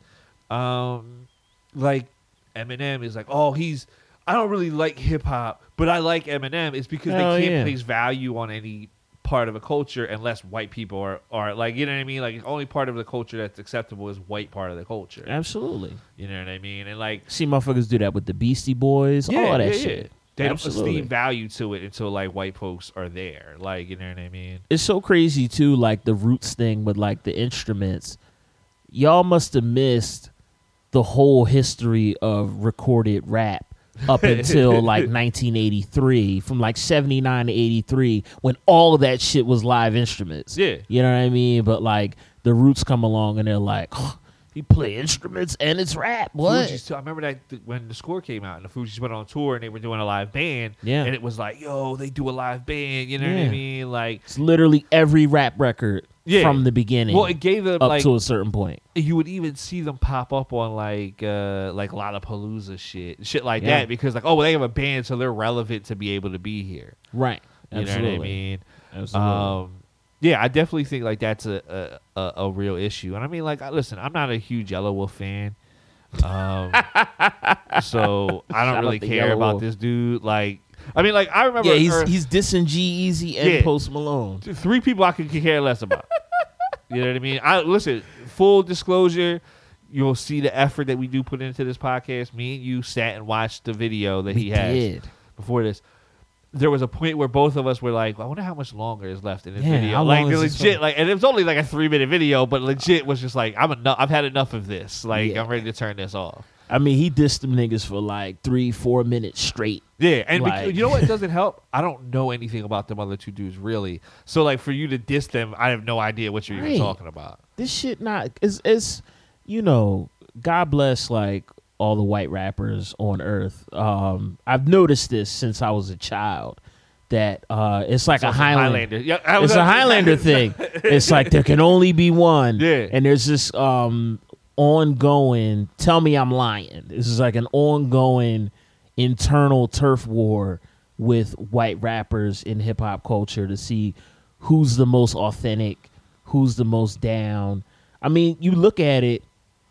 like, Eminem is like, oh, I don't really like hip hop, but I like Eminem. It's because they can't place value on any part of a culture unless white people are like, you know what I mean? Like, the only part of the culture that's acceptable is white part of the culture. Absolutely. You know what I mean? And like, see motherfuckers do that with the Beastie Boys, all that shit. They don't esteem value to it until like white folks are there. Like, you know what I mean? It's so crazy too, like the Roots thing with like the instruments. Y'all must have missed the whole history of recorded rap up until like 1983, from like 79 to 83, when all of that shit was live instruments. Yeah. You know what I mean? But like the Roots come along and they're like, oh, he play instruments and it's rap. What? I remember that when the score came out and the Fugees went on tour and they were doing a live band. Yeah. And it was like, yo, they do a live band. You know what I mean? Like, it's literally every rap record from the beginning. Well, it gave them up to a certain point. You would even see them pop up on like Lollapalooza shit like that, because like, oh, well, they have a band, so they're relevant to be able to be here. Right. Absolutely. You know what I mean? Absolutely. Yeah, I definitely think like that's a real issue. And I mean, like, listen, I'm not a huge Yellow Wolf fan, so I don't really care about this dude. Like, I mean, like, I remember, he's dissing G-Eazy and Post Malone. 3 people I could care less about. You know what I mean? Listen, full disclosure, you'll see the effort that we do put into this podcast. Me and you sat and watched the video that he had before this. There was a point where both of us were like, I wonder how much longer is left in this video. Like, legit, like, and it was only like a 3-minute video, but legit was just like, I've had enough of this. Like, I'm ready to turn this off. I mean, he dissed them niggas for like 3-4 minutes straight. Yeah, and like, you know what doesn't help? I don't know anything about them other 2 dudes, really. So, like, for you to diss them, I have no idea what you're even talking about. This shit it's you know, God bless, like, all the white rappers on earth. I've noticed this since I was a child, that it's like a Highlander. Yeah, it's a Highlander thing. It's like there can only be one. Yeah. And there's this ongoing, tell me I'm lying. This is like an ongoing internal turf war with white rappers in hip hop culture to see who's the most authentic, who's the most down. I mean, you look at it,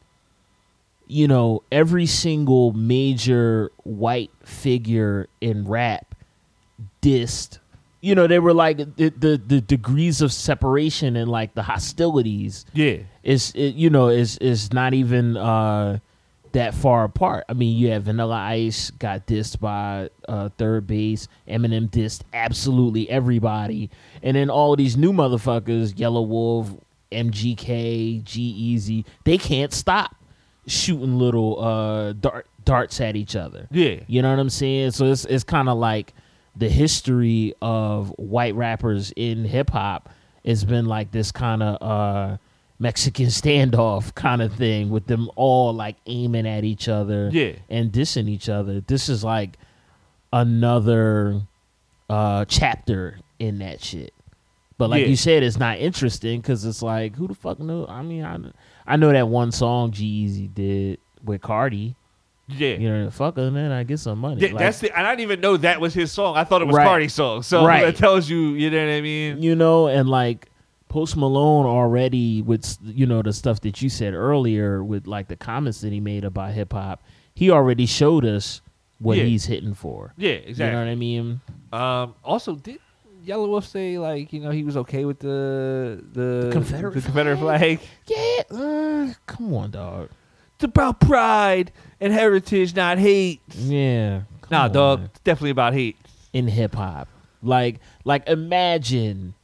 you know, every single major white figure in rap dissed. You know, they were like the degrees of separation and like the hostilities. Yeah, is not even that far apart. I mean, you have Vanilla Ice got dissed by Third Base. Eminem dissed absolutely everybody, and then all of these new motherfuckers, Yellow Wolf, MGK, G-Eazy, they can't stop shooting little darts at each other. Yeah, you know what I'm saying? So it's kind of like the history of white rappers in hip hop has been like this kind of Mexican standoff kind of thing, with them all like aiming at each other and dissing each other. This is like another chapter in that shit. But like you said, it's not interesting because it's like, who the fuck knew? I mean, I know that one song G-Eazy did with Cardi. Yeah, you know, fuck her, man, I get some money. Yeah, like, and I didn't even know that was his song. I thought it was Cardi's song. So that tells you, you know what I mean? You know, and like Post Malone already, with, you know, the stuff that you said earlier with like the comments that he made about hip hop, he already showed us what he's hitting for. Yeah, exactly. You know what I mean? Also, did Yellow Wolf say, like, you know, he was okay with the Confederate flag? Yeah, come on, dog. It's about pride and heritage, not hate. Yeah. Nah, dog. It's definitely about hate. In hip hop. Like imagine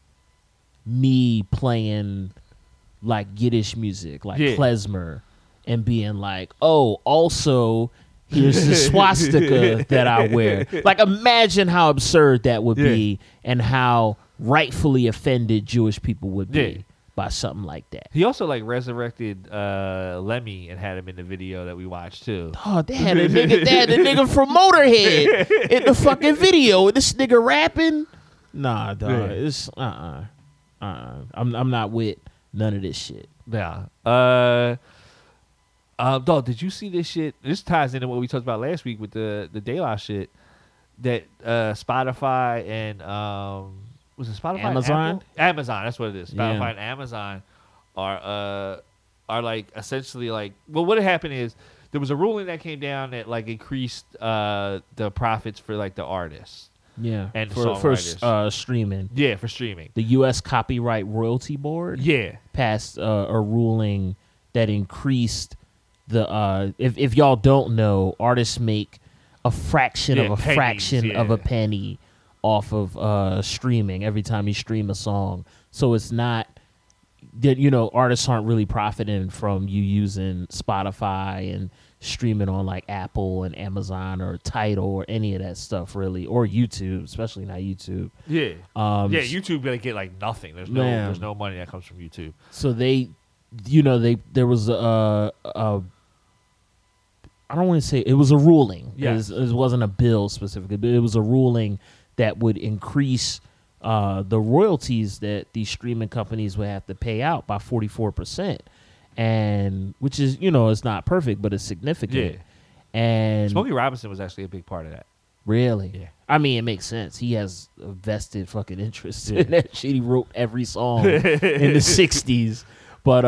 me playing like Yiddish music, like klezmer, and being like, oh, also here's the swastika that I wear. Like, imagine how absurd that would be, and how rightfully offended Jewish people would be by something like that. He also like resurrected Lemmy and had him in the video that we watched too. Oh, they had a nigga from Motorhead in the fucking video. This nigga rapping. Nah, dog. It's I'm not with none of this shit. Yeah. Dog, did you see this shit? This ties into what we talked about last week with the De La shit. That Spotify and was it Spotify? Amazon? Amazon, that's what it is. Spotify and Amazon are like essentially like, well, what had happened is there was a ruling that came down that like increased the profits for like the artists. Yeah, and for streaming. Yeah, for streaming. The U.S. Copyright Royalty Board passed a ruling that increased the if y'all don't know, artists make a fraction of a fraction of a penny off of streaming every time you stream a song. So it's not that artists aren't really profiting from you using Spotify and streaming on like Apple and Amazon or Tidal or any of that stuff really, or YouTube, especially not YouTube. Yeah. YouTube gonna get like nothing. There's no money that comes from YouTube. So there was I don't want to say it was a ruling. Yes. It wasn't a bill specifically, but it was a ruling that would increase the royalties that these streaming companies would have to pay out by 44%, and which is it's not perfect, but it's significant. Yeah. And Smokey Robinson was actually a big part of that. Really? Yeah. I mean, it makes sense. He has a vested fucking interest in that shit. He wrote every song in the 60s. But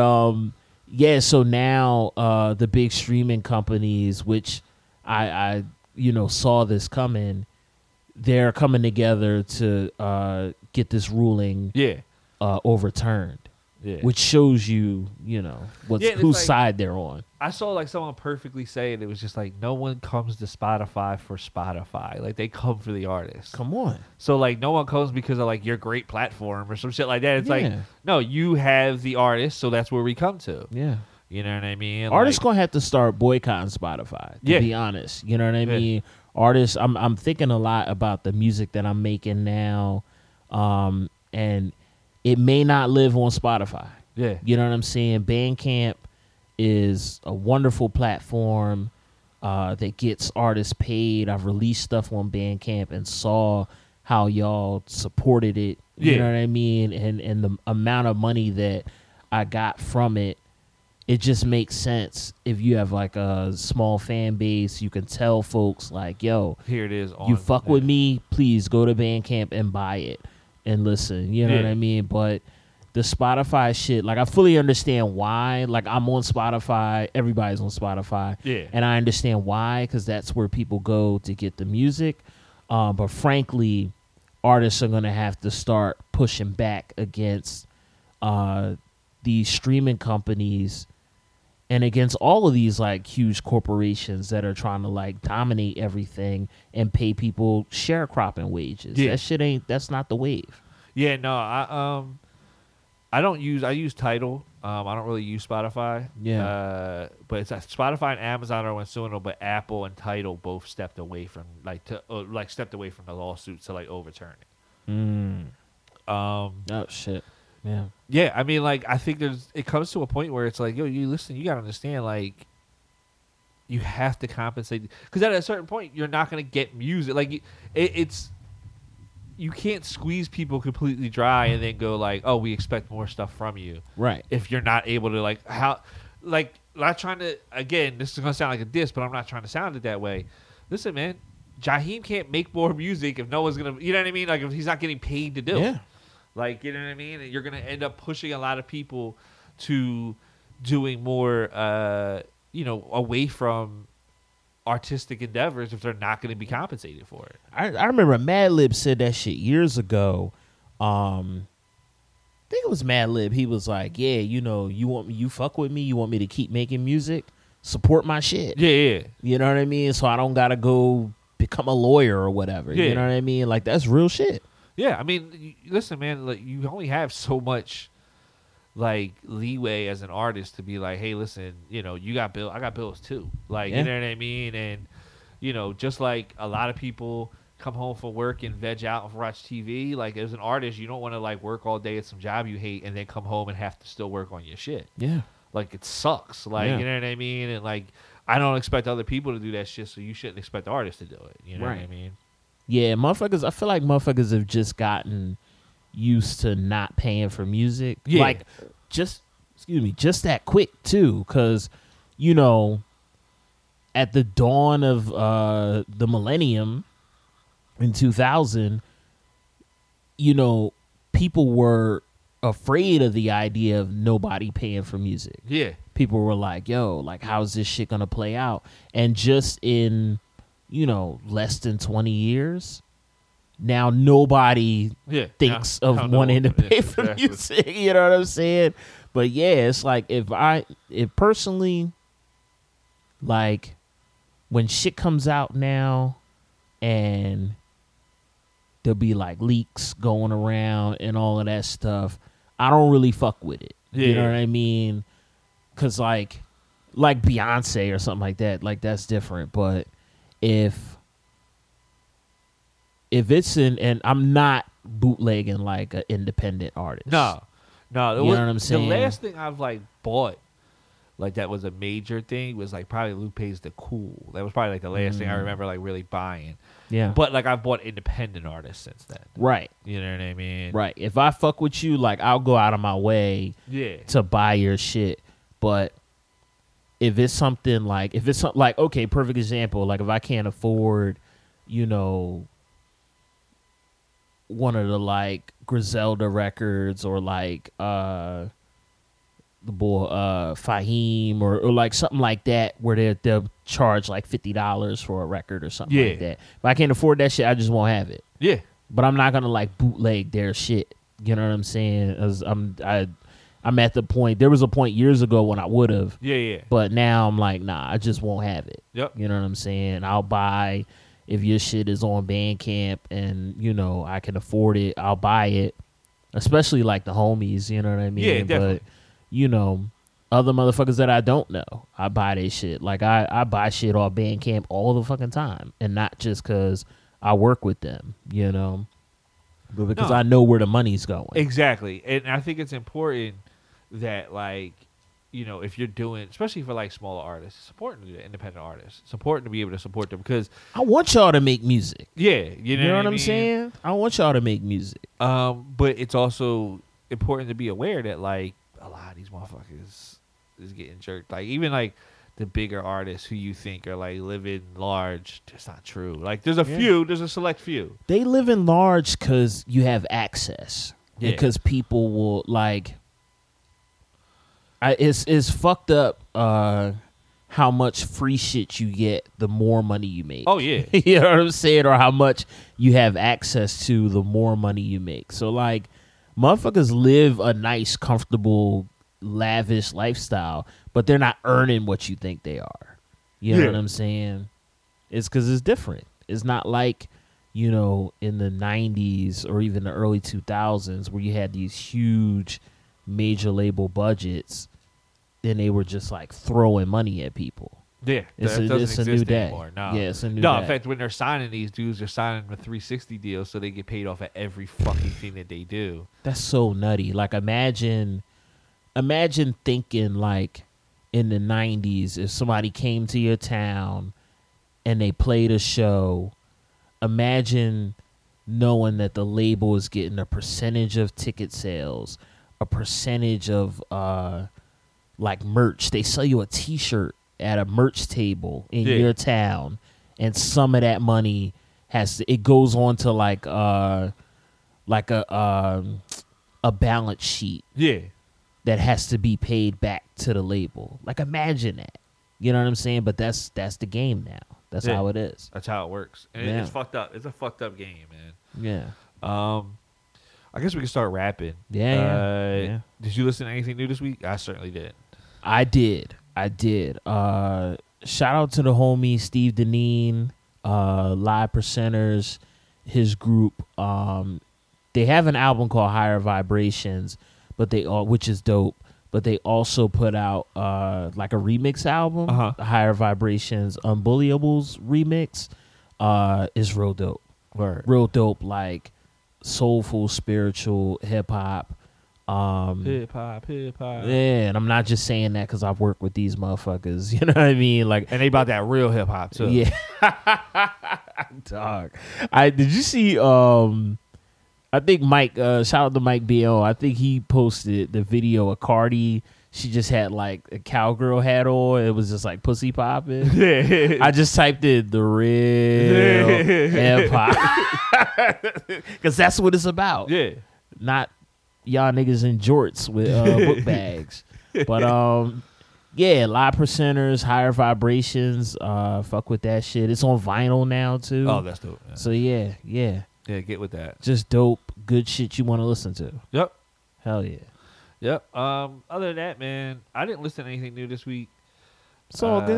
so now the big streaming companies, which I saw this coming, they're coming together to get this ruling overturned. Yeah. Which shows you, whose side they're on. I saw like someone perfectly say it. It was just like, no one comes to Spotify for Spotify. Like, they come for the artist. Come on. So like, no one comes because of like your great platform or some shit like that. It's like, no, you have the artist, so that's where we come to. Yeah. You know what I mean? Artists gonna have to start boycotting Spotify. To be honest, you know what I mean. Artists, I'm thinking a lot about the music that I'm making now, and it may not live on Spotify. Yeah. You know what I'm saying? Bandcamp is a wonderful platform that gets artists paid. I've released stuff on Bandcamp and saw how y'all supported it. You know what I mean? And the amount of money that I got from it, it just makes sense. If you have like a small fan base, you can tell folks like, yo, here it is. You fuck with me, please go to Bandcamp and buy it and listen. You know what I mean? But the Spotify shit, like, I fully understand why. Like, I'm on Spotify. Everybody's on Spotify. Yeah. And I understand why, because that's where people go to get the music. But frankly, artists are going to have to start pushing back against these streaming companies and against all of these, like, huge corporations that are trying to, like, dominate everything and pay people sharecropping wages. Yeah. That shit that's not the wave. Yeah, no, I use Tidal. I don't really use Spotify. Yeah. But it's Spotify and Amazon are suing them, but Apple and Tidal both stepped away from stepped away from the lawsuit to like overturn it. Oh shit. Yeah. Yeah, I mean, like, I think it comes to a point where it's like, yo, you gotta understand, like, you have to compensate, because at a certain point you're not gonna get music. Like, you can't squeeze people completely dry and then go like, oh, we expect more stuff from you. Right. If you're not able to, not trying to, again, this is going to sound like a diss, but I'm not trying to sound it that way. Listen, man, Jaheim can't make more music if no one's going to, you know what I mean? Like, if he's not getting paid to do it. Like, you know what I mean? And you're going to end up pushing a lot of people to doing more, away from artistic endeavors if they're not going to be compensated for it. I remember Madlib said that shit years ago. I think it was Madlib. He was like, yeah, you fuck with me, you want me to keep making music, support my shit. Yeah. You know what I mean? So I don't gotta go become a lawyer or whatever. Yeah. You know what I mean? Like, that's real shit. Yeah, I mean, listen, man, like, you only have so much like leeway as an artist to be like, hey, listen, you got bill, I got bills too. Like, you know what I mean? And just like a lot of people come home from work and veg out and watch TV, like, as an artist, you don't want to like work all day at some job you hate and then come home and have to still work on your shit. Yeah. Like, it sucks. Like, you know what I mean? And like, I don't expect other people to do that shit, so you shouldn't expect artists to do it. You know what I mean? Yeah, motherfuckers, I feel like motherfuckers have just gotten used to not paying for music. Yeah. Like, just that quick too, because at the dawn of the millennium in 2000, people were afraid of the idea of nobody paying for music. Yeah. People were like, yo, like, how's this shit gonna play out? And just in less than 20 years, now nobody thinks of wanting to pay for music. You know what I'm saying? But yeah, it's like, if personally, like, when shit comes out now and there'll be like leaks going around and all of that stuff, I don't really fuck with it. Yeah. You know what I mean? Because like Beyonce or something like that, like that's different. But if it's and I'm not bootlegging like an independent artist. No. You know what I'm saying? The last thing I've like bought, like that was a major thing, was like probably Lupe's The Cool. That was probably like the last thing I remember like really buying. Yeah. But like I've bought independent artists since then. Right. You know what I mean? Right. If I fuck with you, like I'll go out of my way to buy your shit. But if it's something like okay, perfect example, like if I can't afford, you know, one of the like Griselda records or like the boy Fahim or like something like that where they'll charge like $50 for a record or something like that. If I can't afford that shit, I just won't have it. Yeah. But I'm not gonna like bootleg their shit. You know what I'm saying? As I'm at the point. There was a point years ago when I would have. Yeah. But now I'm like, nah, I just won't have it. Yep. You know what I'm saying? I'll buy if your shit is on Bandcamp and you know I can afford it. I'll buy it. Especially like the homies. You know what I mean? Yeah, definitely. But you know, other motherfuckers that I don't know, I buy their shit. Like I buy shit off Bandcamp all the fucking time, and not just because I work with them. You know. But because I know where the money's going. Exactly. And I think it's important that, like, you know, if you're doing, especially for, like, smaller artists, it's important to do independent artists. It's important to be able to support them because... I want y'all to make music. Yeah. You know what I'm saying? I want y'all to make music. But it's also important to be aware that, like, a lot of these motherfuckers is getting jerked. Like, even, like, the bigger artists who you think are like living large, that's not true. Like there's a select few. They live in large because you have access. Yeah. Because people will like. It's fucked up. How much free shit you get, the more money you make. Oh yeah, you know what I'm saying, or how much you have access to, the more money you make. So like, motherfuckers live a nice, comfortable, lavish lifestyle, but they're not earning what you think they are. You know what I'm saying? It's because it's different. It's not like, you know, in the 90s or even the early 2000s where you had these huge major label budgets, then they were just like throwing money at people. Yeah, it's a new day. Anymore. No. Yeah, it's a new day. In fact, when they're signing these dudes, they're signing a 360 deal so they get paid off at every fucking thing that they do. That's so nutty. Like imagine thinking like in the 90s, if somebody came to your town and they played a show, imagine knowing that the label is getting a percentage of ticket sales, a percentage of like merch. They sell you a t-shirt at a merch table in your town, and some of that money it goes on to like a balance sheet. Yeah. That has to be paid back to the label. Like imagine that. You know what I'm saying? But that's the game now. That's how it is. That's how it works. And it's fucked up. It's a fucked up game, man. Yeah. I guess we can start rapping. Yeah. Did you listen to anything new this week? I certainly did. I did. Shout out to the homie Steve Deneen, Live Percenters, his group. They have an album called Higher Vibrations, which is dope. But they also put out like a remix album, Higher Vibrations Unbulliables remix. Is real dope. Word. Real dope, like soulful, spiritual hip hop. Hip hop. Yeah, and I'm not just saying that because I've worked with these motherfuckers. You know what I mean? Like, and they about that real hip hop too. Yeah, dog. Did you see? I think Mike. Shout out to Mike B.O. I think he posted the video of Cardi. She just had like a cowgirl hat on. It was just like pussy popping. Yeah. I just typed in the real hip hop because that's what it's about. Yeah, not y'all niggas in jorts with book bags. But yeah, Live Percenters, Higher Vibrations. Fuck with that shit. It's on vinyl now too. Oh, that's dope. Yeah. So yeah. Yeah, get with that. Just dope, good shit you want to listen to. Yep. Hell yeah. Yep. Other than that, man, I didn't listen to anything new this week. It's all good.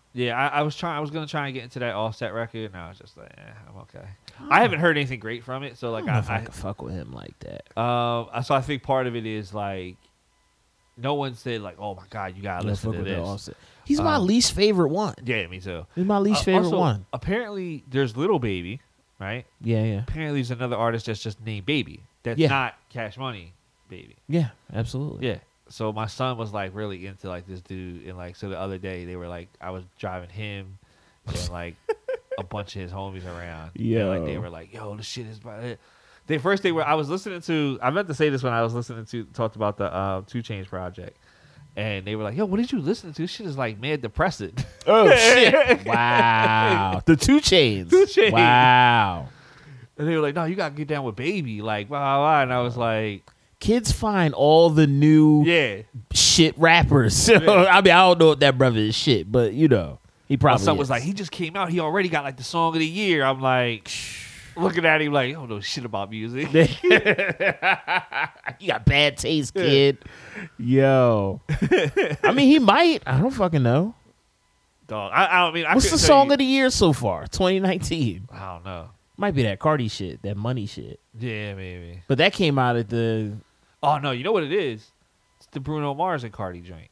Yeah, I was gonna try and get into that Offset record, and I was just like, I'm okay. I haven't heard anything great from it, so like I don't know if I could fuck with him like that. So I think part of it is like, no one said like, oh my god, you gotta listen to this. Offset. He's my least favorite one. Yeah, me too. He's my least favorite also, one. Apparently, there's Little Baby, right? Yeah. Apparently, there's another artist that's just named Baby. That's not Cash Money Baby. Yeah, absolutely. Yeah. So my son was like really into like this dude, and like so the other day they were like, I was driving him and like a bunch of his homies around. Yeah. And, like they were like, yo, this shit is about it. I was listening to, I meant to say this when I was listening to, talked about the 2 Chainz project. And they were like, yo, what did you listen to? This shit is like mad depressing. Oh, shit. Wow. The 2 Chainz. 2 Chainz. Wow. And they were like, no, you got to get down with Baby. Like, blah, blah, blah. And I was like, kids find all the new shit rappers. I mean, I don't know if that brother is shit, but you know, he probably. My son is. was like, he just came out. He already got like the song of the year. I'm like, looking at him like, I don't know shit about music. You got bad taste, kid. Yo. I mean, he might. I don't fucking know. Dog. I mean, what's the song of the year so far? 2019. I don't know. Might be that Cardi shit, that Money shit. Yeah, maybe. But that came out at the. Oh no, you know what it is? It's the Bruno Mars and Cardi joint.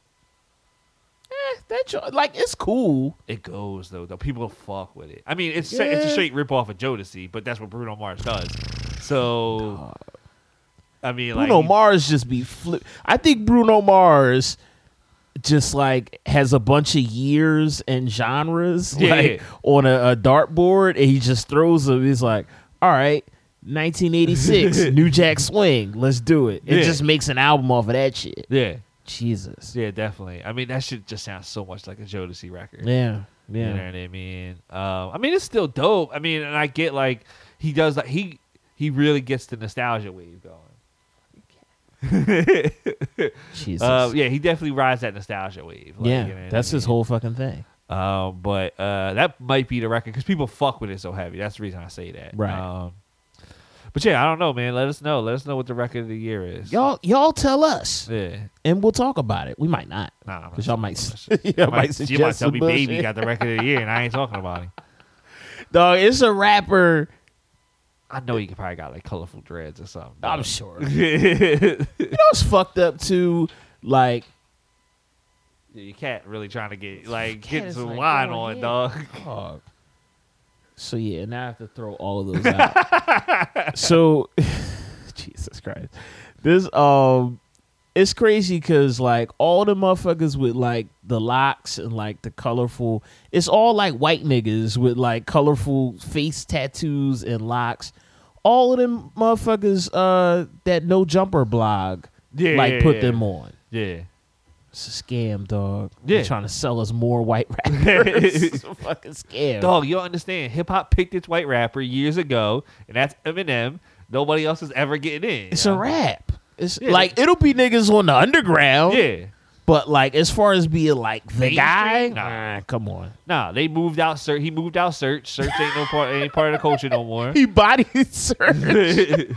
Like it's cool. It goes though. People fuck with it. I mean, it's a straight rip off of Jodeci, but that's what Bruno Mars does. So, I mean, Bruno Mars just be flip. I think Bruno Mars just like has a bunch of years and genres like on a dartboard, and he just throws them. He's like, all right, 1986 New Jack Swing, let's do it. It just makes an album off of that shit. Yeah. Jesus. Yeah, definitely. I mean, that shit just sounds so much like a Jodeci record. Yeah. You know what I mean? I mean, it's still dope. I mean, and I get like he does like he really gets the nostalgia wave going. Jesus. Yeah, he definitely rides that nostalgia wave. Like, yeah, you know that's his whole fucking thing. But that might be the record because people fuck with it so heavy. That's the reason I say that. Right. But yeah, I don't know, man. Let us know. Let us know what the record of the year is. Y'all tell us. Yeah. And we'll talk about it. We might not. Nah, because y'all might. You might tell me Baby got the record of the year, and I ain't talking about him. Dog, it's a rapper. I know he probably got like colorful dreads or something. I'm sure. You know what's fucked up too? Like, your cat really trying to get some wine on, dog. So yeah, now I have to throw all of those out. So, Jesus Christ, this it's crazy because like all the motherfuckers with like the locks and like the colorful, it's all like white niggas with like colorful face tattoos and locks. All of them motherfuckers that No Jumper blog put them on. Yeah. It's a scam, dog. Yeah. They're trying to sell us more white rappers. It's a fucking scam. Dog, you don't understand. Hip hop picked its white rapper years ago, and that's Eminem. Nobody else is ever getting in. It's a rap. It's like it'll be niggas on the underground. Yeah. But like as far as being like the guy, nah, come on. Nah, they moved out Search. He moved out Search. Search ain't part of the culture no more. He bodied Search.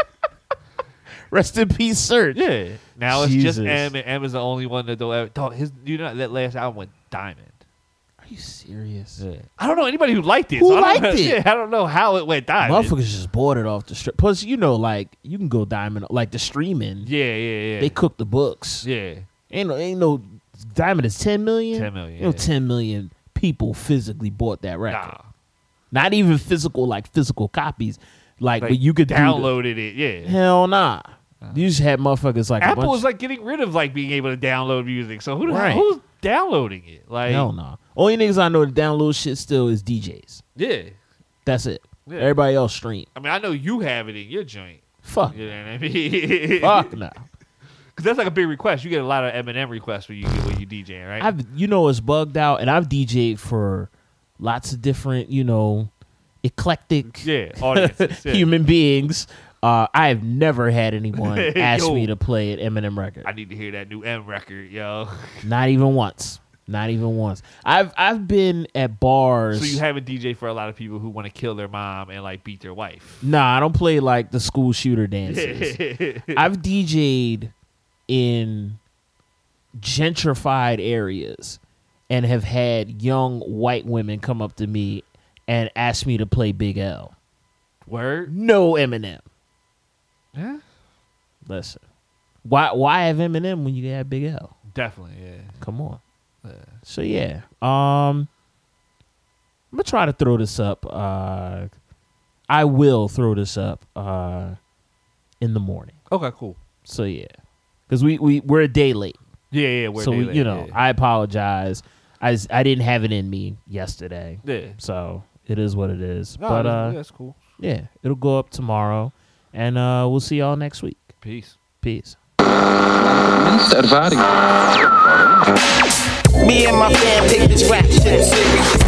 Rest in peace, Search. Yeah. Now it's just M, and M is the only one that don't ever. Dog, that last album went diamond. Are you serious? Yeah. I don't know anybody who liked it. Who liked it? Yeah, I don't know how it went diamond. Motherfuckers just bought it off the strip. Plus, you know, like you can go diamond, like the streaming. Yeah. They cook the books. Yeah. Ain't no diamond is 10 million. 10 million. You know, 10 million people physically bought that record. Nah. Not even physical copies. Like but you could downloaded it. Yeah. Hell nah. You just had motherfuckers like Apple was like getting rid of like being able to download music. So who's downloading it? Like hell no. Nah. Only niggas I know to download shit still is DJs. Yeah. That's it. Yeah. Everybody else stream. I mean, I know you have it in your joint. Fuck. You know what I mean? Fuck no. Because that's like a big request. You get a lot of Eminem requests when you DJing, right? It's bugged out, and I've DJed for lots of different, eclectic audiences, human beings. I have never had anyone ask me to play an Eminem record. I need to hear that new M record, yo. Not even once. I've been at bars. So you haven't DJ for a lot of people who want to kill their mom and like beat their wife. Nah, I don't play like the school shooter dances. I've DJ'd in gentrified areas, and have had young white women come up to me and ask me to play Big L. Word? No Eminem. Yeah. Listen. Why have Eminem when you can have Big L? Definitely, yeah. Come on. Yeah. So yeah. I'm gonna try to throw this up. I will throw this up in the morning. Okay, cool. So yeah. Because we're a day late. Yeah, we're so late, you know, yeah. I apologize. I didn't have it in me yesterday. Yeah. So it is what it is. No, but that's cool. yeah, it'll go up tomorrow, and we'll see y'all next week. Peace. Peace. Minste ervaring. Me and my fam take this rap shit serious.